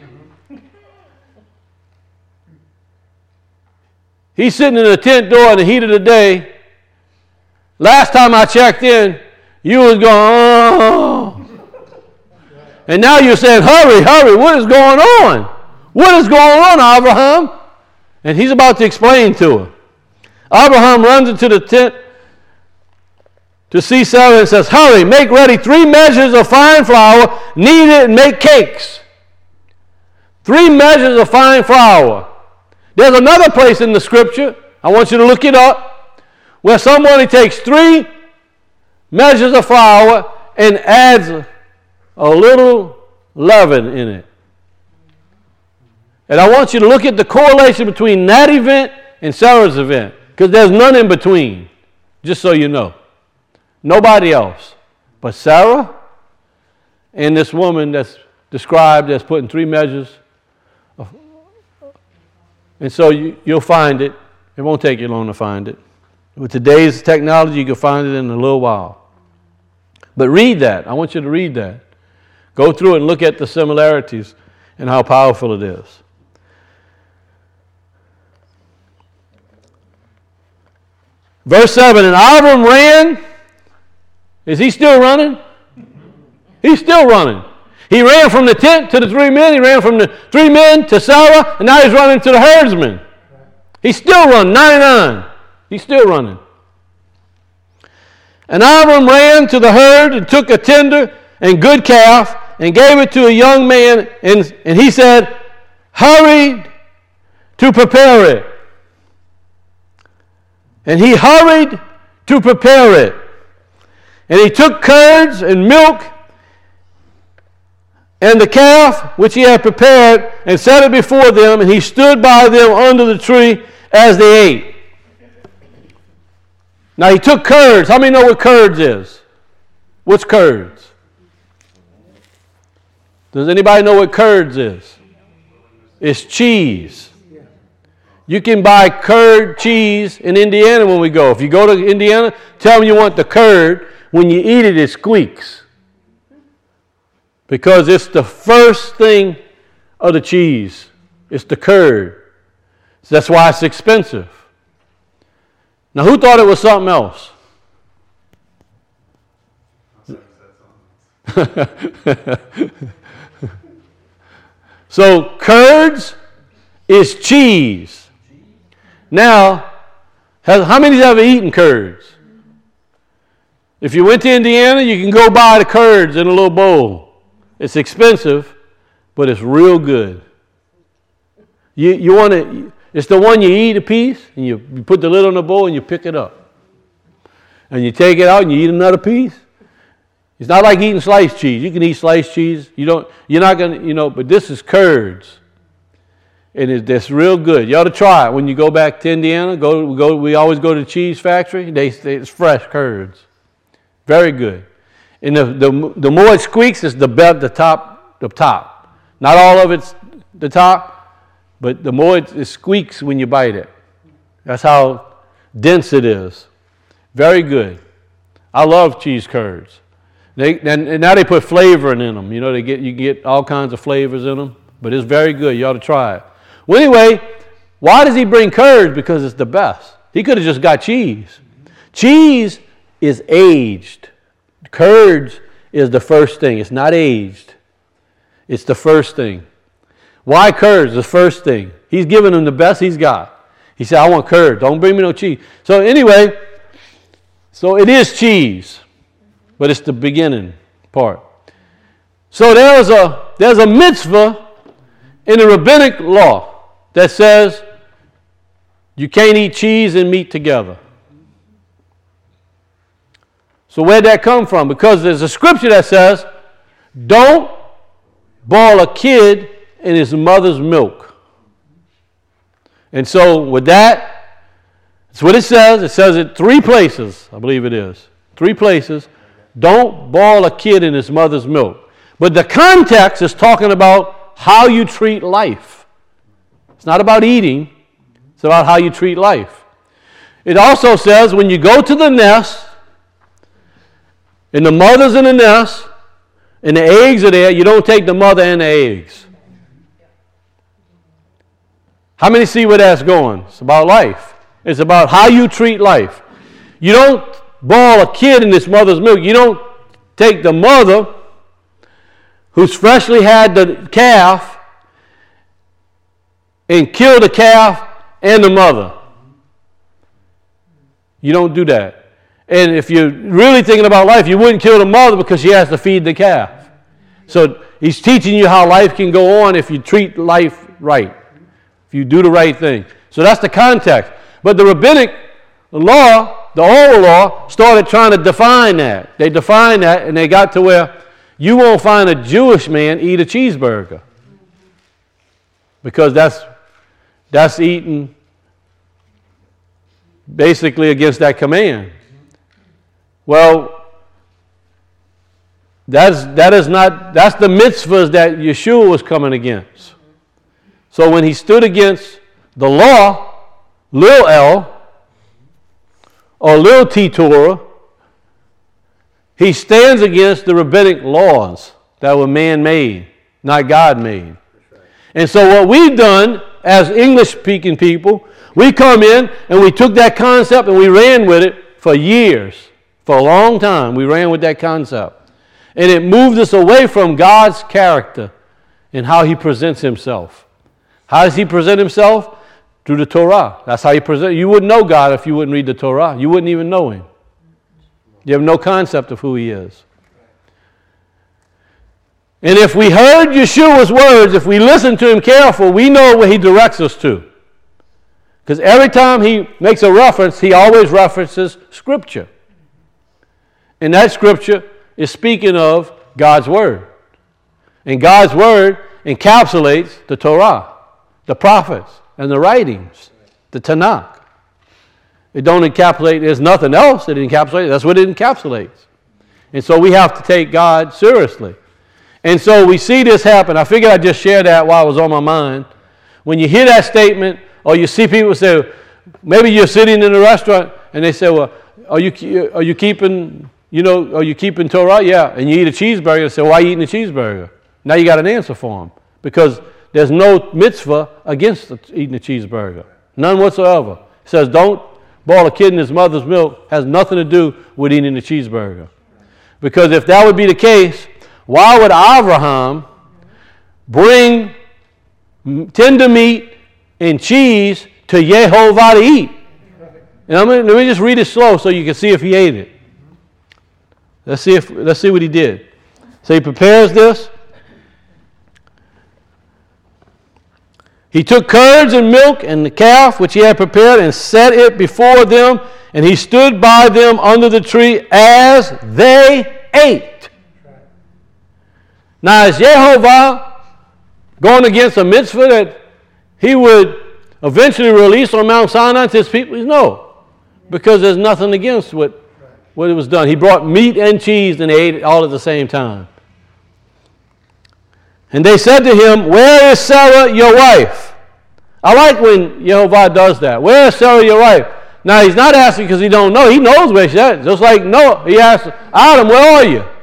Speaker 1: He's sitting in the tent door in the heat of the day. Last time I checked in, you was going, oh. And now you're saying, hurry, hurry, what is going on? What is going on, Abraham? And he's about to explain to her. Abraham runs into the tent to see Sarah and says, hurry, make ready 3 measures of fine flour, knead it and make cakes. 3 measures of fine flour. There's another place in the scripture, I want you to look it up, where somebody takes 3 measures of flour and adds a little leaven in it. And I want you to look at the correlation between that event and Sarah's event, because there's none in between, just so you know. Nobody else but Sarah and this woman that's described as putting 3 measures of. And so you'll find it. It won't take you long to find it. With today's technology, you can find it in a little while. But read that. I want you to read that. Go through and look at the similarities and how powerful it is. Verse 7, and Abram ran. Is he still running? He's still running. He ran from the tent to the 3 men. He ran from the 3 men to Sarah. And now he's running to the herdsmen. He's still running. 99. He's still running. And Abram ran to the herd and took a tender and good calf and gave it to a young man. And he said, hurry to prepare it. And he hurried to prepare it. And he took curds and milk and the calf which he had prepared and set it before them, and he stood by them under the tree as they ate. Now he took curds. How many know what curds is? What's curds? Does anybody know what curds is? It's cheese. You can buy curd cheese in Indiana when we go. If you go to Indiana, tell them you want the curd. When you eat it, it squeaks. Because it's the first thing of the cheese. It's the curd. So that's why it's expensive. Now, who thought it was something else? So, curds is cheese. Now, how many have eaten curds? If you went to Indiana, you can go buy the curds in a little bowl. It's expensive, but it's real good. You want it. It's the one you eat a piece, and you put the lid on the bowl, and you pick it up. And you take it out, and you eat another piece. It's not like eating sliced cheese. You can eat sliced cheese. You're not going to, but this is curds. And it's real good. You ought to try it when you go back to Indiana. We always go to the cheese factory. It's fresh curds. Very good. And the more it squeaks, it's the top. Not all of it's the top, but the more it squeaks when you bite it. That's how dense it is. Very good. I love cheese curds. And now they put flavoring in them. You know, you get all kinds of flavors in them. But it's very good. You ought to try it. Well, anyway, why does he bring curds? Because it's the best. He could have just got cheese. Cheese is aged. Curds is the first thing. It's not aged. It's the first thing. Why curds? The first thing. He's giving them the best he's got. He said, I want curds. Don't bring me no cheese. So anyway, so it is cheese, but it's the beginning part. So there's a mitzvah in the rabbinic law that says you can't eat cheese and meat together. So where'd that come from? Because there's a scripture that says, don't boil a kid in his mother's milk. And so with that, that's what it says. It says it 3 places, I believe it is. 3 places. Don't boil a kid in his mother's milk. But the context is talking about how you treat life. It's not about eating. It's about how you treat life. It also says when you go to the nest, and the mother's in the nest, and the eggs are there, you don't take the mother and the eggs. How many see where that's going? It's about life. It's about how you treat life. You don't boil a kid in its mother's milk. You don't take the mother who's freshly had the calf and kill the calf and the mother. You don't do that. And if you're really thinking about life, you wouldn't kill the mother because she has to feed the calf. So he's teaching you how life can go on if you treat life right. If you do the right thing. So that's the context. But the rabbinic law, the oral law, started trying to define that. They defined that and they got to where you won't find a Jewish man eat a cheeseburger. Because that's eating basically against that command. Well, that's the mitzvahs that Yeshua was coming against. So when he stood against the law, Lil L, or Lil T Torah, he stands against the rabbinic laws that were man-made, not God-made. And so what we've done as English-speaking people, we come in and we took that concept and we ran with it for years. For a long time, we ran with that concept. And it moved us away from God's character and how he presents himself. How does he present himself? Through the Torah. That's how he presents. You wouldn't know God if you wouldn't read the Torah. You wouldn't even know him. You have no concept of who he is. And if we heard Yeshua's words, if we listen to him careful, we know where he directs us to. Because every time he makes a reference, he always references Scripture. And that Scripture is speaking of God's Word. And God's Word encapsulates the Torah, the prophets, and the writings, the Tanakh. It don't encapsulate, there's nothing else that encapsulates. That's what it encapsulates. And so we have to take God seriously. And so we see this happen. I figured I'd just share that while it was on my mind. When you hear that statement, or you see people say, maybe you're sitting in a restaurant, and they say, well, are you keeping Torah? Yeah. And you eat a cheeseburger, and say, why are you eating a cheeseburger? Now you got an answer for them. Because there's no mitzvah against eating a cheeseburger. None whatsoever. It says don't boil a kid in his mother's milk. Has nothing to do with eating a cheeseburger. Because if that would be the case, why would Abraham bring tender meat and cheese to Yehovah to eat? And let me just read it slow so you can see if he ate it. Let's see what he did. So he prepares this. He took curds and milk and the calf which he had prepared and set it before them, and he stood by them under the tree as they ate. Now, is Yehovah going against a mitzvah that he would eventually release on Mount Sinai to his people? No, because there's nothing against what when it was done. He brought meat and cheese and they ate it all at the same time. And they said to him, where is Sarah, your wife? I like when Jehovah does that. Where is Sarah, your wife? Now, he's not asking because he don't know. He knows where she's at. Just like Noah, he asked Adam, where are you?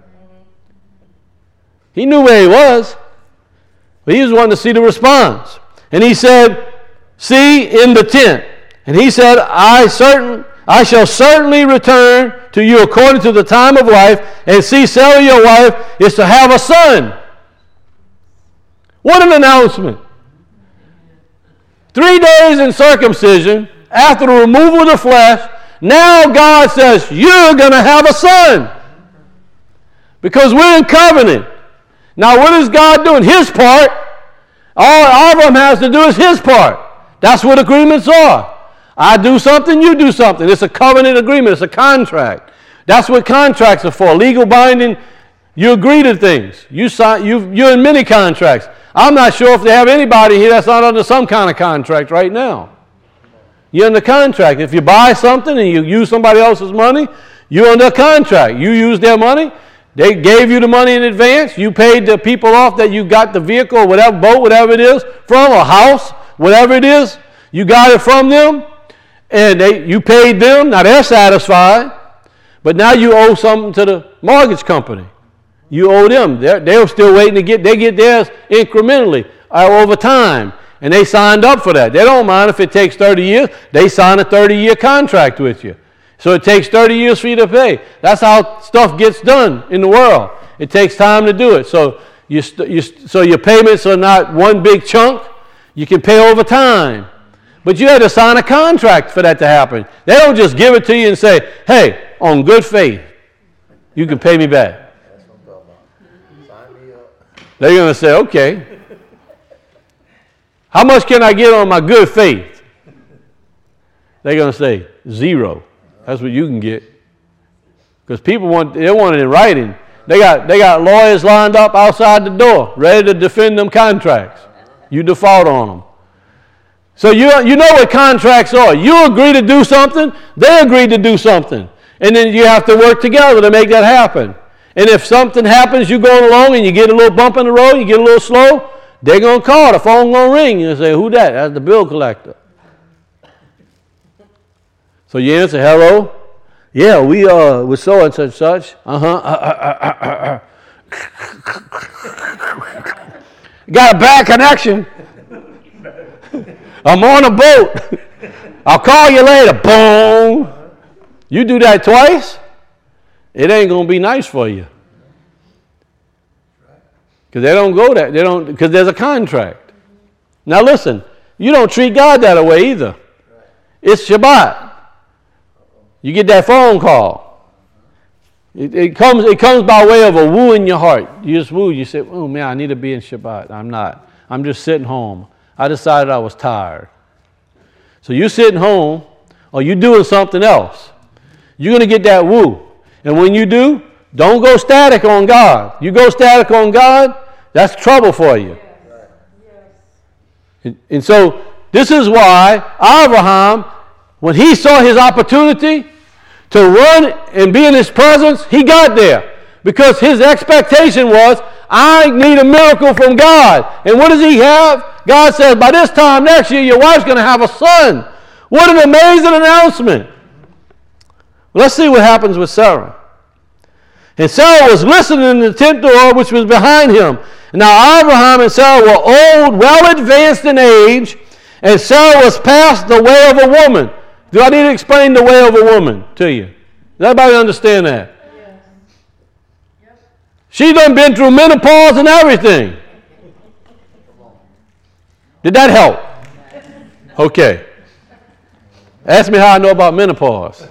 Speaker 1: He knew where he was. But he was wanting to see the response. And he said, see, in the tent. And he said, I shall certainly return to you according to the time of life, and see, Sarah, your wife, is to have a son. What an announcement. 3 days in circumcision, after the removal of the flesh, now God says, you're going to have a son. Because we're in covenant. Now what is God doing? His part. All Abraham has to do is his part. That's what agreements are. I do something, you do something. It's a covenant agreement. It's a contract. That's what contracts are for. Legal binding, you agree to things. You're in many contracts. I'm not sure if they have anybody here that's not under some kind of contract right now. You're under contract. If you buy something and you use somebody else's money, you're under contract. You use their money. They gave you the money in advance. You paid the people off that you got the vehicle, whatever, boat, whatever it is, from, or house, whatever it is. You got it from them, and you paid them. Now they're satisfied, but now you owe something to the mortgage company. You owe them. They're still waiting to get theirs incrementally over time, and they signed up for that. They don't mind if it takes 30 years. They sign a 30-year contract with you. So it takes 30 years for you to pay. That's how stuff gets done in the world. It takes time to do it. So so your payments are not one big chunk. You can pay over time. But you had to sign a contract for that to happen. They don't just give it to you and say, hey, on good faith, you can pay me back. Sign me up. They're going to say, okay. How much can I get on my good faith? They're going to say, 0. That's what you can get. Because people want it in writing. They got lawyers lined up outside the door, ready to defend them contracts. You default on them. So you know what contracts are. You agree to do something, they agree to do something. And then you have to work together to make that happen. And if something happens, you're going along and you get a little bump in the road, you get a little slow, they're going to call, the phone going to ring. You say, who that? That's the bill collector. So you answer, hello? Yeah, we with so and such. Got a bad connection. I'm on a boat. I'll call you later. Boom. You do that twice, it ain't going to be nice for you. Because they don't go that. Because there's a contract. Now listen, you don't treat God that way either. It's Shabbat. You get that phone call. It comes by way of a woo in your heart. You just woo. You say, oh man, I need to be in Shabbat. I'm not. I'm just sitting home. I decided I was tired. So you're sitting home or you're doing something else. You're going to get that woo. And when you do, don't go static on God. You go static on God, that's trouble for you. And so this is why Abraham, when he saw his opportunity to run and be in his presence, he got there. Because his expectation was, I need a miracle from God. And what does he have? God says, by this time next year, your wife's going to have a son. What an amazing announcement. Let's see what happens with Sarah. And Sarah was listening in the tent door, which was behind him. Now Abraham and Sarah were old, well advanced in age, and Sarah was past the way of a woman. Do I need to explain the way of a woman to you? Does everybody understand that? Yes. She done been through menopause and everything. Did that help? Okay. Ask me how I know about menopause.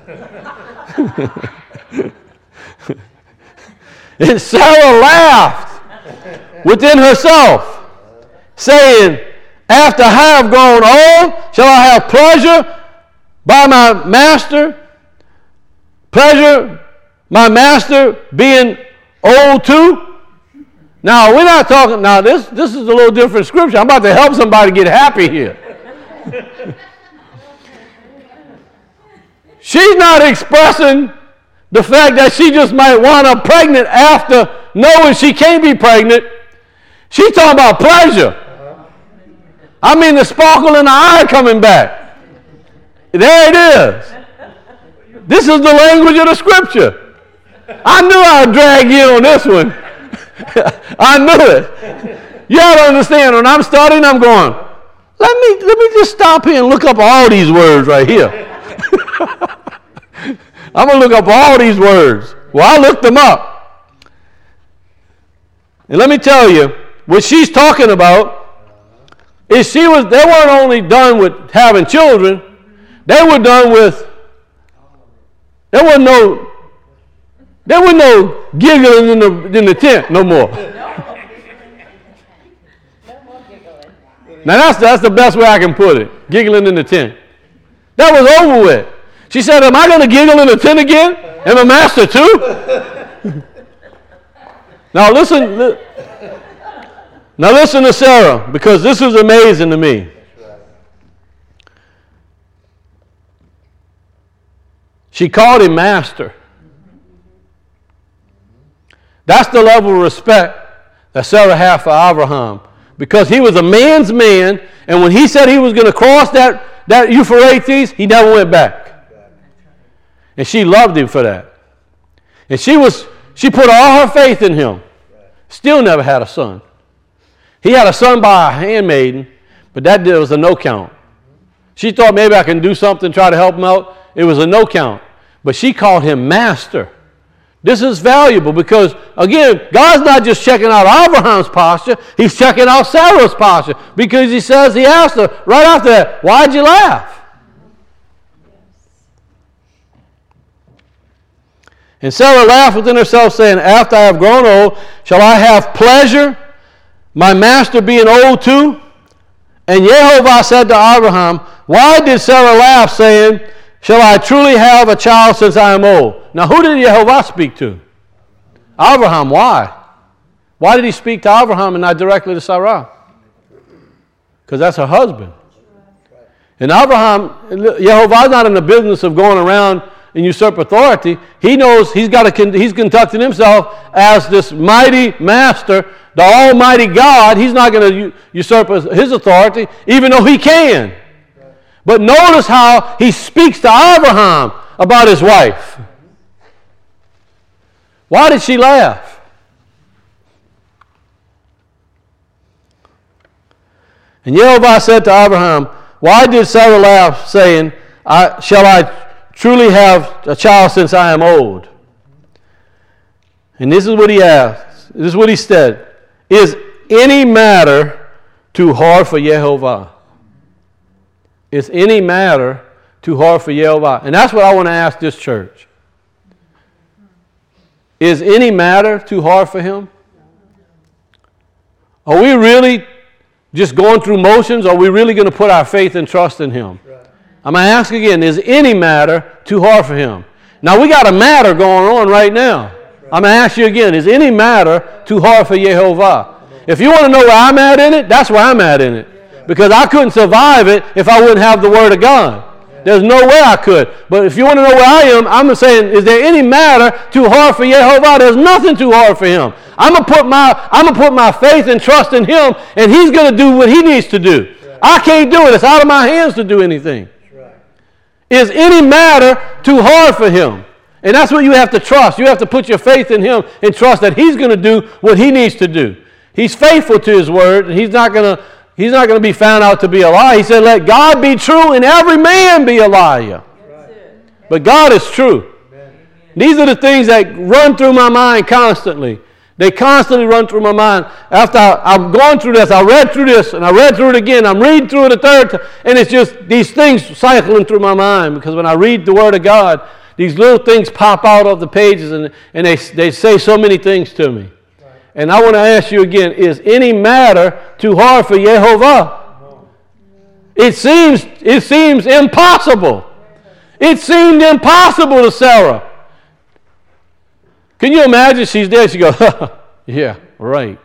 Speaker 1: And Sarah laughed within herself, saying, after I have grown old, shall I have pleasure by my master? Pleasure, my master being old too? Now, we're not talking, now this is a little different scripture. I'm about to help somebody get happy here. She's not expressing The fact that she just might wind up pregnant after knowing she can't be pregnant, she's talking about pleasure. I mean the sparkle in the eye coming back. There it is. This is the language of the scripture. I knew I'd drag you on this one. I knew it. You have to understand, when I'm studying, I'm going, let me just stop here and look up all these words right here. I'm going to look up all these words. Well, I looked them up. And let me tell you, what she's talking about is they weren't only done with having children, they were done with, there wasn't no giggling in the tent no more. Now that's the best way I can put it, giggling in the tent. That was over with. She said, am I going to giggle in the tent again? Am I master too? Now listen to Sarah, because this is amazing to me. She called him master. That's the level of respect that Sarah had for Abraham, because he was a man's man, and when he said he was going to cross that Euphrates, he never went back. And she loved him for that. And she put all her faith in him. Still never had a son. He had a son by a handmaiden, but that was a no count. She thought maybe I can do something, try to help him out. It was a no count. But she called him master. This is valuable because, again, God's not just checking out Abraham's posture, he's checking out Sarah's posture, because he asked her right after that, why'd you laugh? And Sarah laughed within herself, saying, after I have grown old, shall I have pleasure, my master being old too? And Jehovah said to Abraham, why did Sarah laugh, saying, shall I truly have a child since I am old? Now, who did Jehovah speak to? Abraham. Why? Why did he speak to Abraham and not directly to Sarah? Because that's her husband. And Abraham, Jehovah's not in the business of going around and usurp authority. He knows he's conducting himself as this mighty master, the almighty God. He's not going to usurp his authority, even though he can. But notice how he speaks to Abraham about his wife. Why did she laugh? And Jehovah said to Abraham, why did Sarah laugh, saying, shall I truly have a child since I am old? And this is what he asked. This is what he said. Is any matter too hard for Jehovah? Is any matter too hard for Jehovah? And that's what I want to ask this church. Is any matter too hard for him? Are we really just going through motions? Or are we really going to put our faith and trust in him? I'm going to ask again, is any matter too hard for him? Now, we got a matter going on right now. I'm going to ask you again, is any matter too hard for Jehovah? If you want to know where I'm at in it, that's where I'm at in it. Because I couldn't survive it if I wouldn't have the Word of God. There's no way I could. But if you want to know where I am, I'm saying, is there any matter too hard for Jehovah? There's nothing too hard for him. I'm going to put my faith and trust in him, and he's going to do what he needs to do. I can't do it. It's out of my hands to do anything. Is any matter too hard for him? And that's what you have to trust. You have to put your faith in him and trust that he's going to do what he needs to do. He's faithful to his word, and he's not going to be found out to be a liar. He said, let God be true and every man be a liar. But God is true. These are the things that run through my mind constantly. They constantly run through my mind. After I've gone through this, I read through this, and I read through it again. I'm reading through it a third time, and it's just these things cycling through my mind, because when I read the Word of God, these little things pop out of the pages, and they say so many things to me. And I want to ask you again, is any matter too hard for Jehovah? No. It seems impossible. It seemed impossible to Sarah. Can you imagine? She's there, she goes, yeah, right.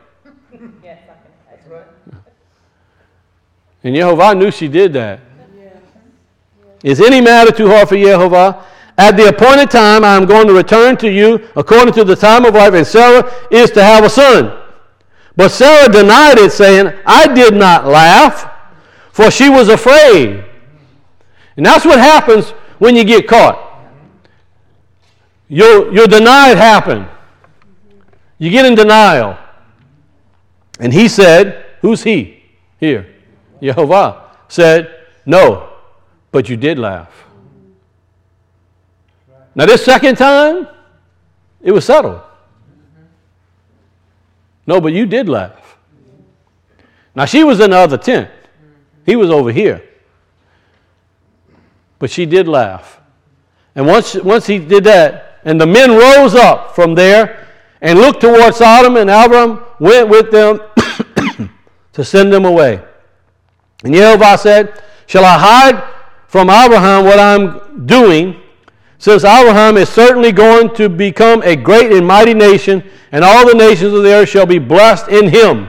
Speaker 1: And Jehovah knew she did that. Is any matter too hard for Jehovah? At the appointed time, I am going to return to you according to the time of life, and Sarah is to have a son. But Sarah denied it, saying, I did not laugh, for she was afraid. And that's what happens when you get caught. Your denied happen. You get in denial. And he said, who's he here? Yehovah said, no, but you did laugh. Now this second time, it was settled. No, but you did laugh. Now she was in the other tent. He was over here. But she did laugh. And once he did that, and the men rose up from there and looked toward Sodom, and Abram went with them to send them away. And Yehovah said, shall I hide from Abraham what I'm doing, since Abraham is certainly going to become a great and mighty nation, and all the nations of the earth shall be blessed in him.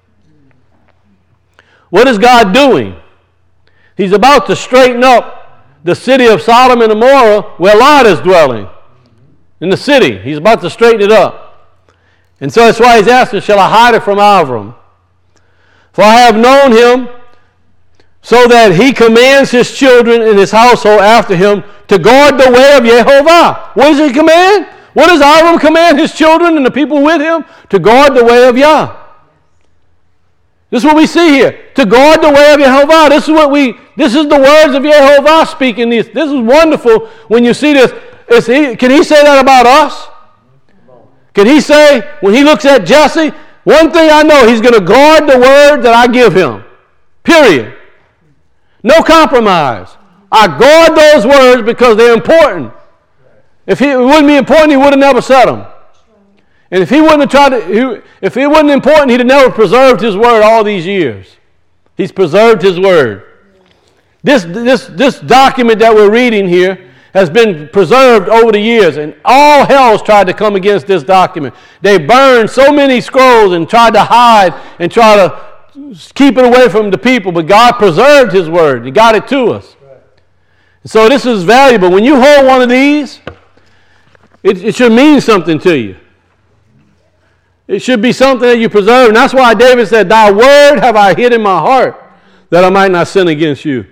Speaker 1: What is God doing? He's about to straighten up the city of Sodom and Gomorrah where Lot is dwelling. In the city. He's about to straighten it up. And so that's why he's asking, shall I hide it from Abram? For I have known him so that he commands his children and his household after him to guard the way of Yehovah. What does he command? What does Abram command his children and the people with him? To guard the way of Yah. This is what we see here. To guard the way of Yehovah. This is the words of Yehovah speaking this. This is wonderful when you see this. Can he say that about us? Can he say, when he looks at Jesse, one thing I know, he's going to guard the word that I give him. Period. No compromise. I guard those words because they're important. If it wouldn't be important, he would have never said them. And if he wouldn't have if it wasn't important, he'd have never preserved his word all these years. He's preserved his word. This document that we're reading here has been preserved over the years, and all hell's tried to come against this document. They burned so many scrolls and tried to hide and try to keep it away from the people, but God preserved his word. He got it to us. Right. So this is valuable. When you hold one of these, it should mean something to you. It should be something that you preserve. And that's why David said, thy word have I hid in my heart, that I might not sin against you.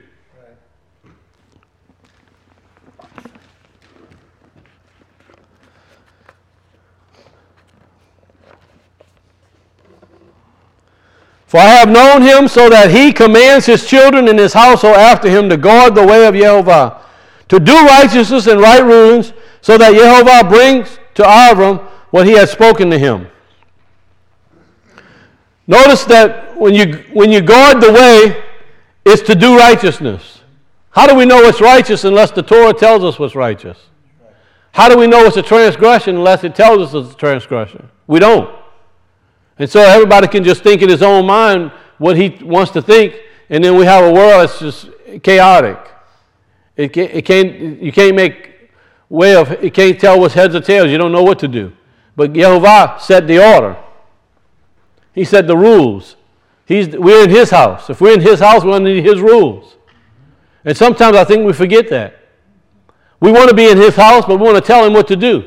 Speaker 1: For I have known him so that he commands his children and his household after him to guard the way of Yehovah, to do righteousness and right rulings, so that Yehovah brings to Abram what he has spoken to him. Notice that when you guard the way, it's to do righteousness. How do we know what's righteous unless the Torah tells us what's righteous? How do we know it's a transgression unless it tells us it's a transgression? We don't. And so everybody can just think in his own mind what he wants to think, and then we have a world that's just chaotic. You can't tell what's heads or tails. You don't know what to do. But Yehovah set the order. He set the rules. We're in his house. If we're in his house, we're under his rules. And sometimes I think we forget that. We want to be in his house, but we want to tell him what to do.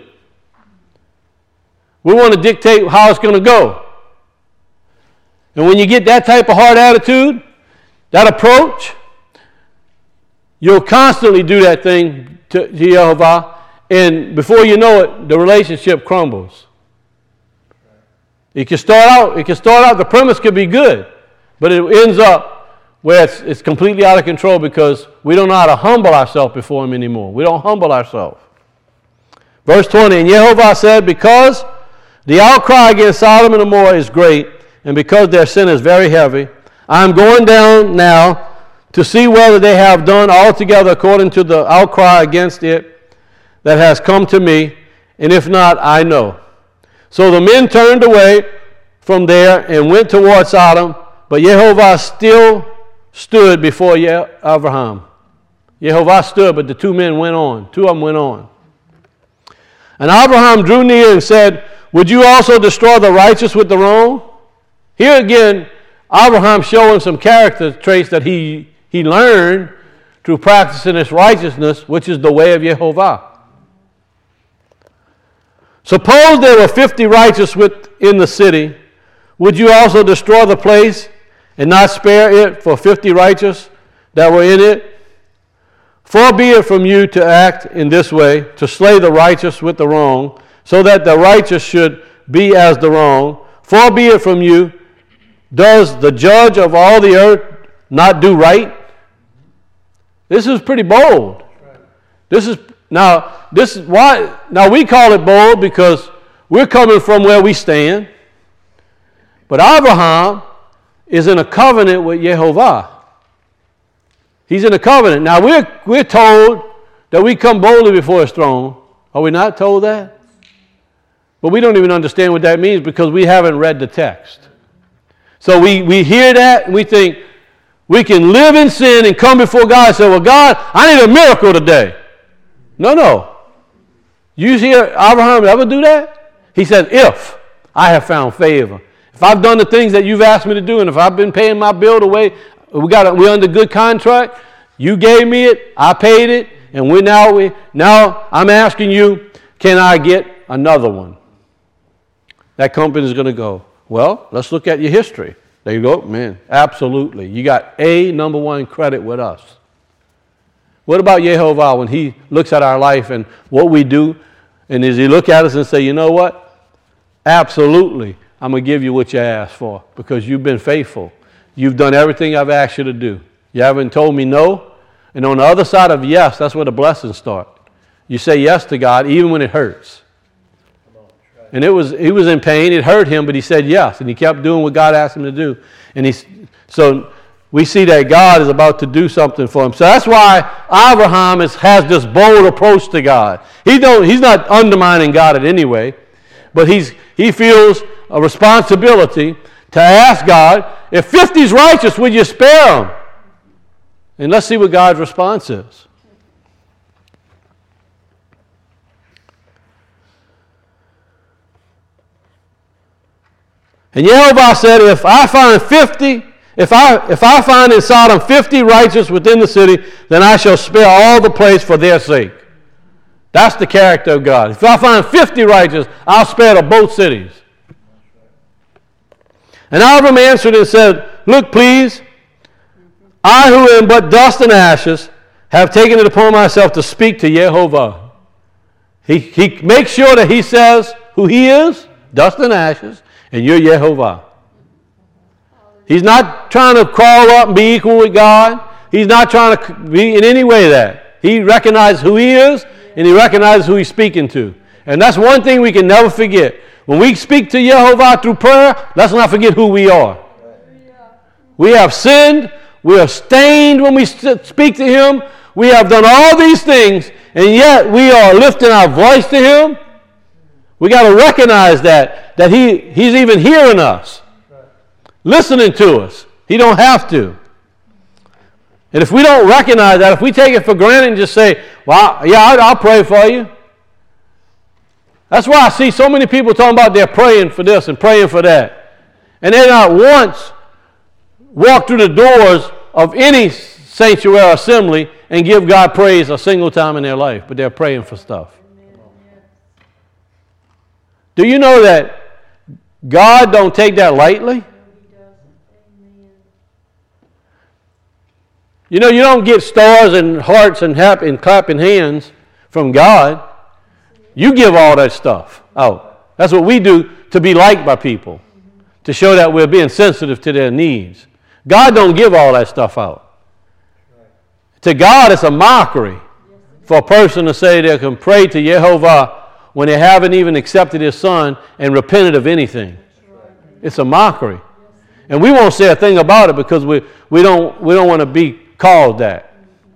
Speaker 1: We want to dictate how it's going to go. And when you get that type of hard attitude, that approach, you'll constantly do that thing to Yehovah, and before you know it, the relationship crumbles. It can start out, the premise could be good, but it ends up where it's completely out of control because we don't know how to humble ourselves before him anymore. We don't humble ourselves. Verse 20, and Yehovah said, because the outcry against Sodom and Gomorrah is great, and because their sin is very heavy, I am going down now to see whether they have done altogether according to the outcry against it that has come to me, and if not, I know. So the men turned away from there and went toward Sodom, but Yehovah still stood before Abraham. Yehovah stood, but the two men went on. Two of them went on. And Abraham drew near and said, would you also destroy the righteous with the wrong? Here again, Abraham showing some character traits that he learned through practicing his righteousness, which is the way of Yehovah. Suppose there were 50 righteous within the city. Would you also destroy the place and not spare it for 50 righteous that were in it? Far be it from you to act in this way, to slay the righteous with the wrong, so that the righteous should be as the wrong. Far be it from you. Does the judge of all the earth not do right? This is pretty bold. This is why. Now we call it bold because we're coming from where we stand. But Abraham is in a covenant with Jehovah. He's in a covenant. Now we're told that we come boldly before his throne. Are we not told that? But we don't even understand what that means because we haven't read the text. So we hear that and we think we can live in sin and come before God and say, well, God, I need a miracle today. No. You hear Abraham ever do that? He said, if I have found favor. If I've done the things that you've asked me to do, and if I've been paying my bill the way we're under good contract, you gave me it, I paid it, and now I'm asking you, can I get another one? That company is going to go, well, let's look at your history. There you go, man, absolutely. You got number one credit with us. What about Jehovah when he looks at our life and what we do, and does he look at us and say, you know what? Absolutely, I'm going to give you what you asked for because you've been faithful. You've done everything I've asked you to do. You haven't told me no. And on the other side of yes, that's where the blessings start. You say yes to God even when it hurts. And he was in pain. It hurt him, but he said yes. And he kept doing what God asked him to do. So we see that God is about to do something for him. So that's why Abraham has this bold approach to God. He's not undermining God in any way, but he feels a responsibility to ask God, if 50 is righteous, would you spare them? And let's see what God's response is. And Jehovah said, if I find in Sodom 50 righteous within the city, then I shall spare all the place for their sake. That's the character of God. If I find 50 righteous, I'll spare the both cities. And Abram answered and said, look, please, I who am but dust and ashes have taken it upon myself to speak to Jehovah. He makes sure that he says who he is, dust and ashes, and you're Jehovah. He's not trying to crawl up and be equal with God. He's not trying to be in any way that. He recognizes who he is, and he recognizes who he's speaking to. And that's one thing we can never forget. When we speak to Jehovah through prayer, let's not forget who we are. We have sinned. We are stained when we speak to him. We have done all these things, and yet we are lifting our voice to him. We got to recognize that he's even hearing us, listening to us. He don't have to. And if we don't recognize that, if we take it for granted and just say, well, yeah, I'll pray for you. That's why I see so many people talking about they're praying for this and praying for that. And they not once walk through the doors of any sanctuary assembly and give God praise a single time in their life, but they're praying for stuff. Do you know that God don't take that lightly? You know, you don't get stars and hearts and happy and clapping hands from God. You give all that stuff out. That's what we do to be liked by people, to show that we're being sensitive to their needs. God don't give all that stuff out. To God, it's a mockery for a person to say they can pray to Jehovah when they haven't even accepted his son and repented of anything. It's a mockery. And we won't say a thing about it because we don't want to be called that.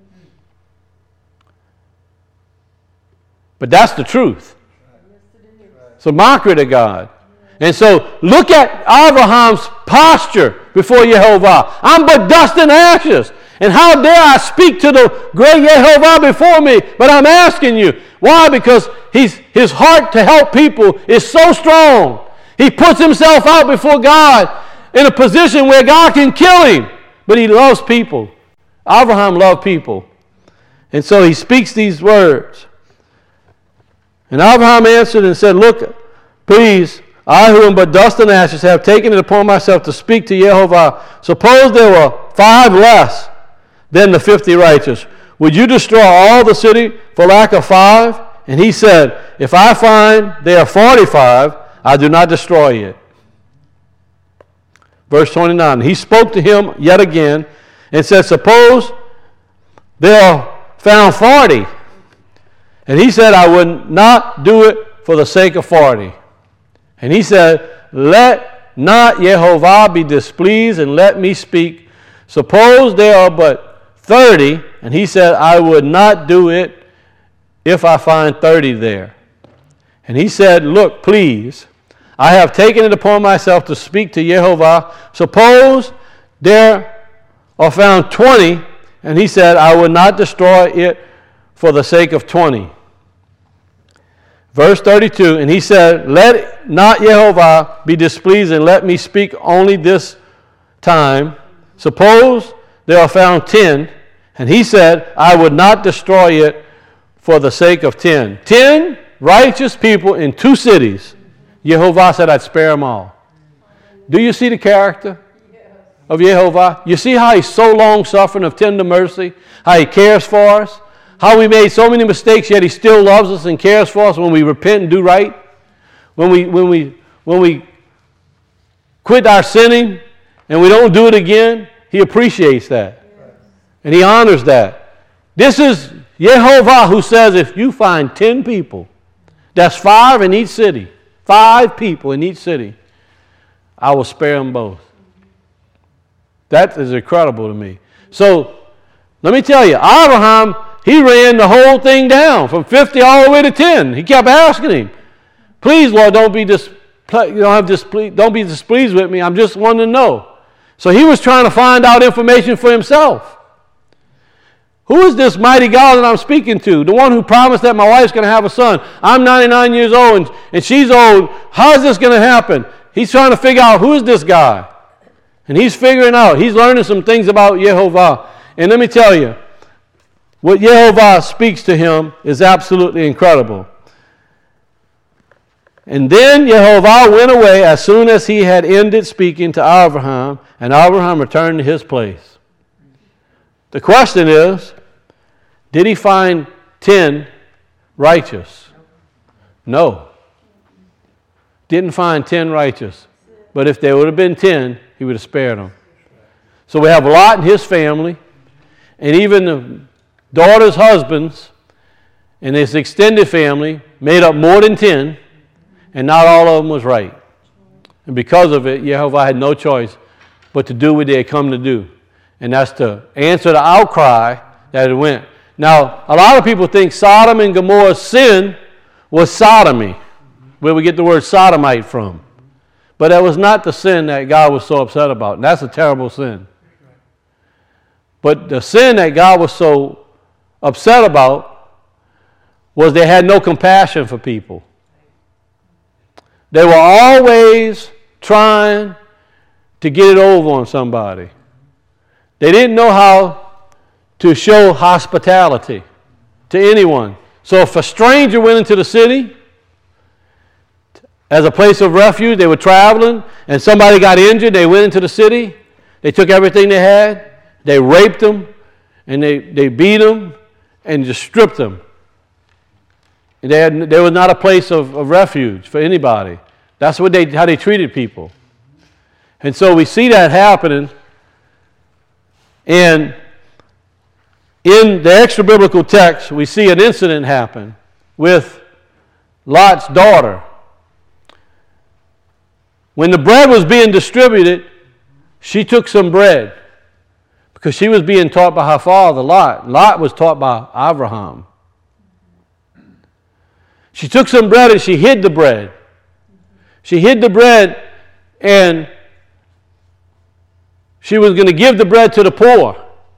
Speaker 1: But that's the truth. It's a mockery to God. And so look at Abraham's posture before Jehovah. I'm but dust and ashes. And how dare I speak to the great Jehovah before me? But I'm asking you. Why? Because his heart to help people is so strong. He puts himself out before God in a position where God can kill him. But he loves people. Abraham loved people. And so he speaks these words. And Abraham answered and said, Look, please, I who am but dust and ashes have taken it upon myself to speak to Jehovah. Suppose there were 5 less than the 50 righteous. Would you destroy all the city for lack of 5? And he said, If I find there are 45, I do not destroy it. Verse 29, he spoke to him yet again and said, Suppose there are found 40. And he said, I would not do it for the sake of 40. And he said, Let not Jehovah be displeased, and let me speak. Suppose there are but 30. And he said, I would not do it if I find 30 there. And he said, Look, please, I have taken it upon myself to speak to Jehovah. Suppose there are found 20. And he said, I will not destroy it for the sake of 20. Verse 32, and he said, Let not Jehovah be displeased, and let me speak only this time. Suppose there are found 10. And he said, I would not destroy it for the sake of 10. 10 righteous people in 2 cities. Jehovah said, I'd spare them all. Do you see the character of Jehovah? You see how he's so long-suffering, of tender mercy, how he cares for us, how we made so many mistakes, yet he still loves us and cares for us when we repent and do right, when we quit our sinning and we don't do it again. He appreciates that, and he honors that. This is Jehovah who says, if you find 10 people, that's 5 in each city, 5 people in each city, I will spare them both. That is incredible to me. So, let me tell you, Abraham, he ran the whole thing down from 50 all the way to 10. He kept asking him, please, Lord, don't be displeased with me. I'm just wanting to know. So he was trying to find out information for himself. Who is this mighty God that I'm speaking to? The one who promised that my wife's going to have a son. I'm 99 years old and she's old. How is this going to happen? He's trying to figure out, who is this guy? And he's figuring out. He's learning some things about Jehovah. And let me tell you, what Jehovah speaks to him is absolutely incredible. And then Jehovah went away as soon as he had ended speaking to Abraham, and Abraham returned to his place. The question is, did he find 10 righteous? No. Didn't find 10 righteous. But if there would have been 10, he would have spared them. So we have Lot and his family, and even the daughter's husbands and his extended family made up more than 10, and not all of them was right. And because of it, Jehovah had no choice but to do what they had come to do, and that's to answer the outcry that it went. Now, a lot of people think Sodom and Gomorrah's sin was sodomy, where we get the word sodomite from. But that was not the sin that God was so upset about, and that's a terrible sin. But the sin that God was so upset about was they had no compassion for people. They were always trying to get it over on somebody. They didn't know how to show hospitality to anyone. So if a stranger went into the city as a place of refuge, they were traveling, and somebody got injured, they went into the city, they took everything they had, they raped them, and they beat them, and just stripped them. And there was not a place of refuge for anybody. That's how they treated people. And so we see that happening. And in the extra biblical text, we see an incident happen with Lot's daughter. When the bread was being distributed, she took some bread because she was being taught by her father, Lot. Lot was taught by Abraham. She took some bread and she hid the bread. She hid the bread, and she was going to give the bread to the poor.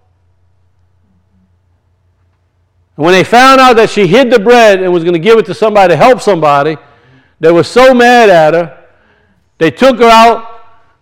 Speaker 1: And when they found out that she hid the bread and was going to give it to somebody to help somebody, they were so mad at her, they took her out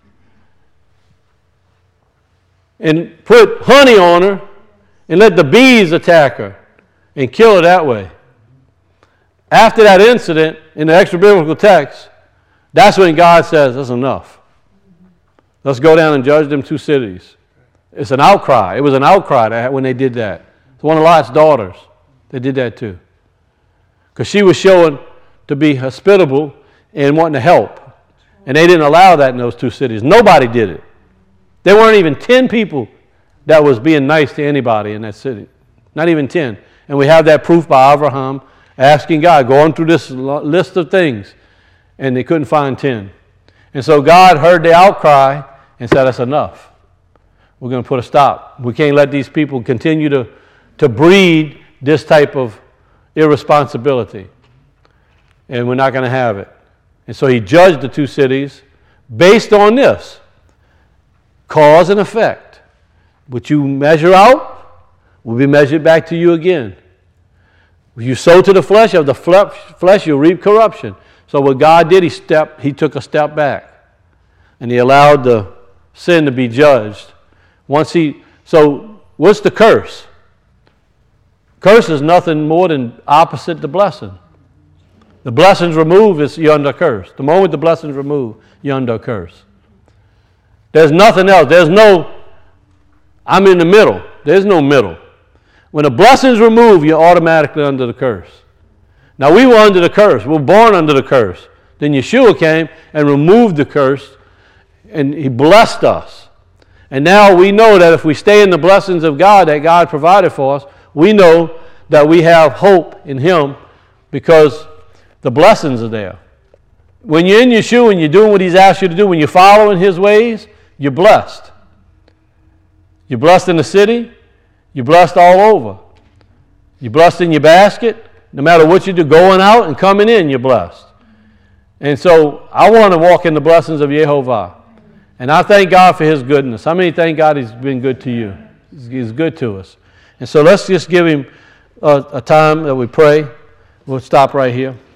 Speaker 1: and put honey on her and let the bees attack her and kill her that way. after that incident, in the extra biblical text, that's when God says, that's enough. Let's go down and judge them 2 cities. It's an outcry. It was an outcry when they did that. It's one of Lot's daughters. They did that too. Because she was showing to be hospitable and wanting to help. And they didn't allow that in those 2 cities. Nobody did it. There weren't even 10 people that was being nice to anybody in that city. Not even 10. And we have that proof by Abraham asking God, going through this list of things. And they couldn't find 10. And so God heard the outcry and said, that's enough. We're going to put a stop. We can't let these people continue to breed this type of irresponsibility. And we're not going to have it. And so he judged the 2 cities based on this. Cause and effect. What you measure out will be measured back to you again. If you sow to the flesh, of the flesh you'll reap corruption. So what God did, he took a step back. And he allowed the sin to be judged. So what's the curse? Curse is nothing more than opposite the blessing. The blessing's removed, you're under a curse. The moment the blessing's removed, you're under a curse. There's nothing else. I'm in the middle. There's no middle. When the blessing's removed, you're automatically under the curse. Now we were under the curse. We were born under the curse. Then Yeshua came and removed the curse, and he blessed us. And now we know that if we stay in the blessings of God that God provided for us, we know that we have hope in him because the blessings are there. When you're in Yeshua and you're doing what he's asked you to do, when you're following his ways, you're blessed. You're blessed in the city. You're blessed all over. You're blessed in your basket. No matter what you do, going out and coming in, you're blessed. And so I want to walk in the blessings of Yehovah. And I thank God for his goodness. How many thank God he's been good to you? He's good to us. And so let's just give him a time that we pray. We'll stop right here.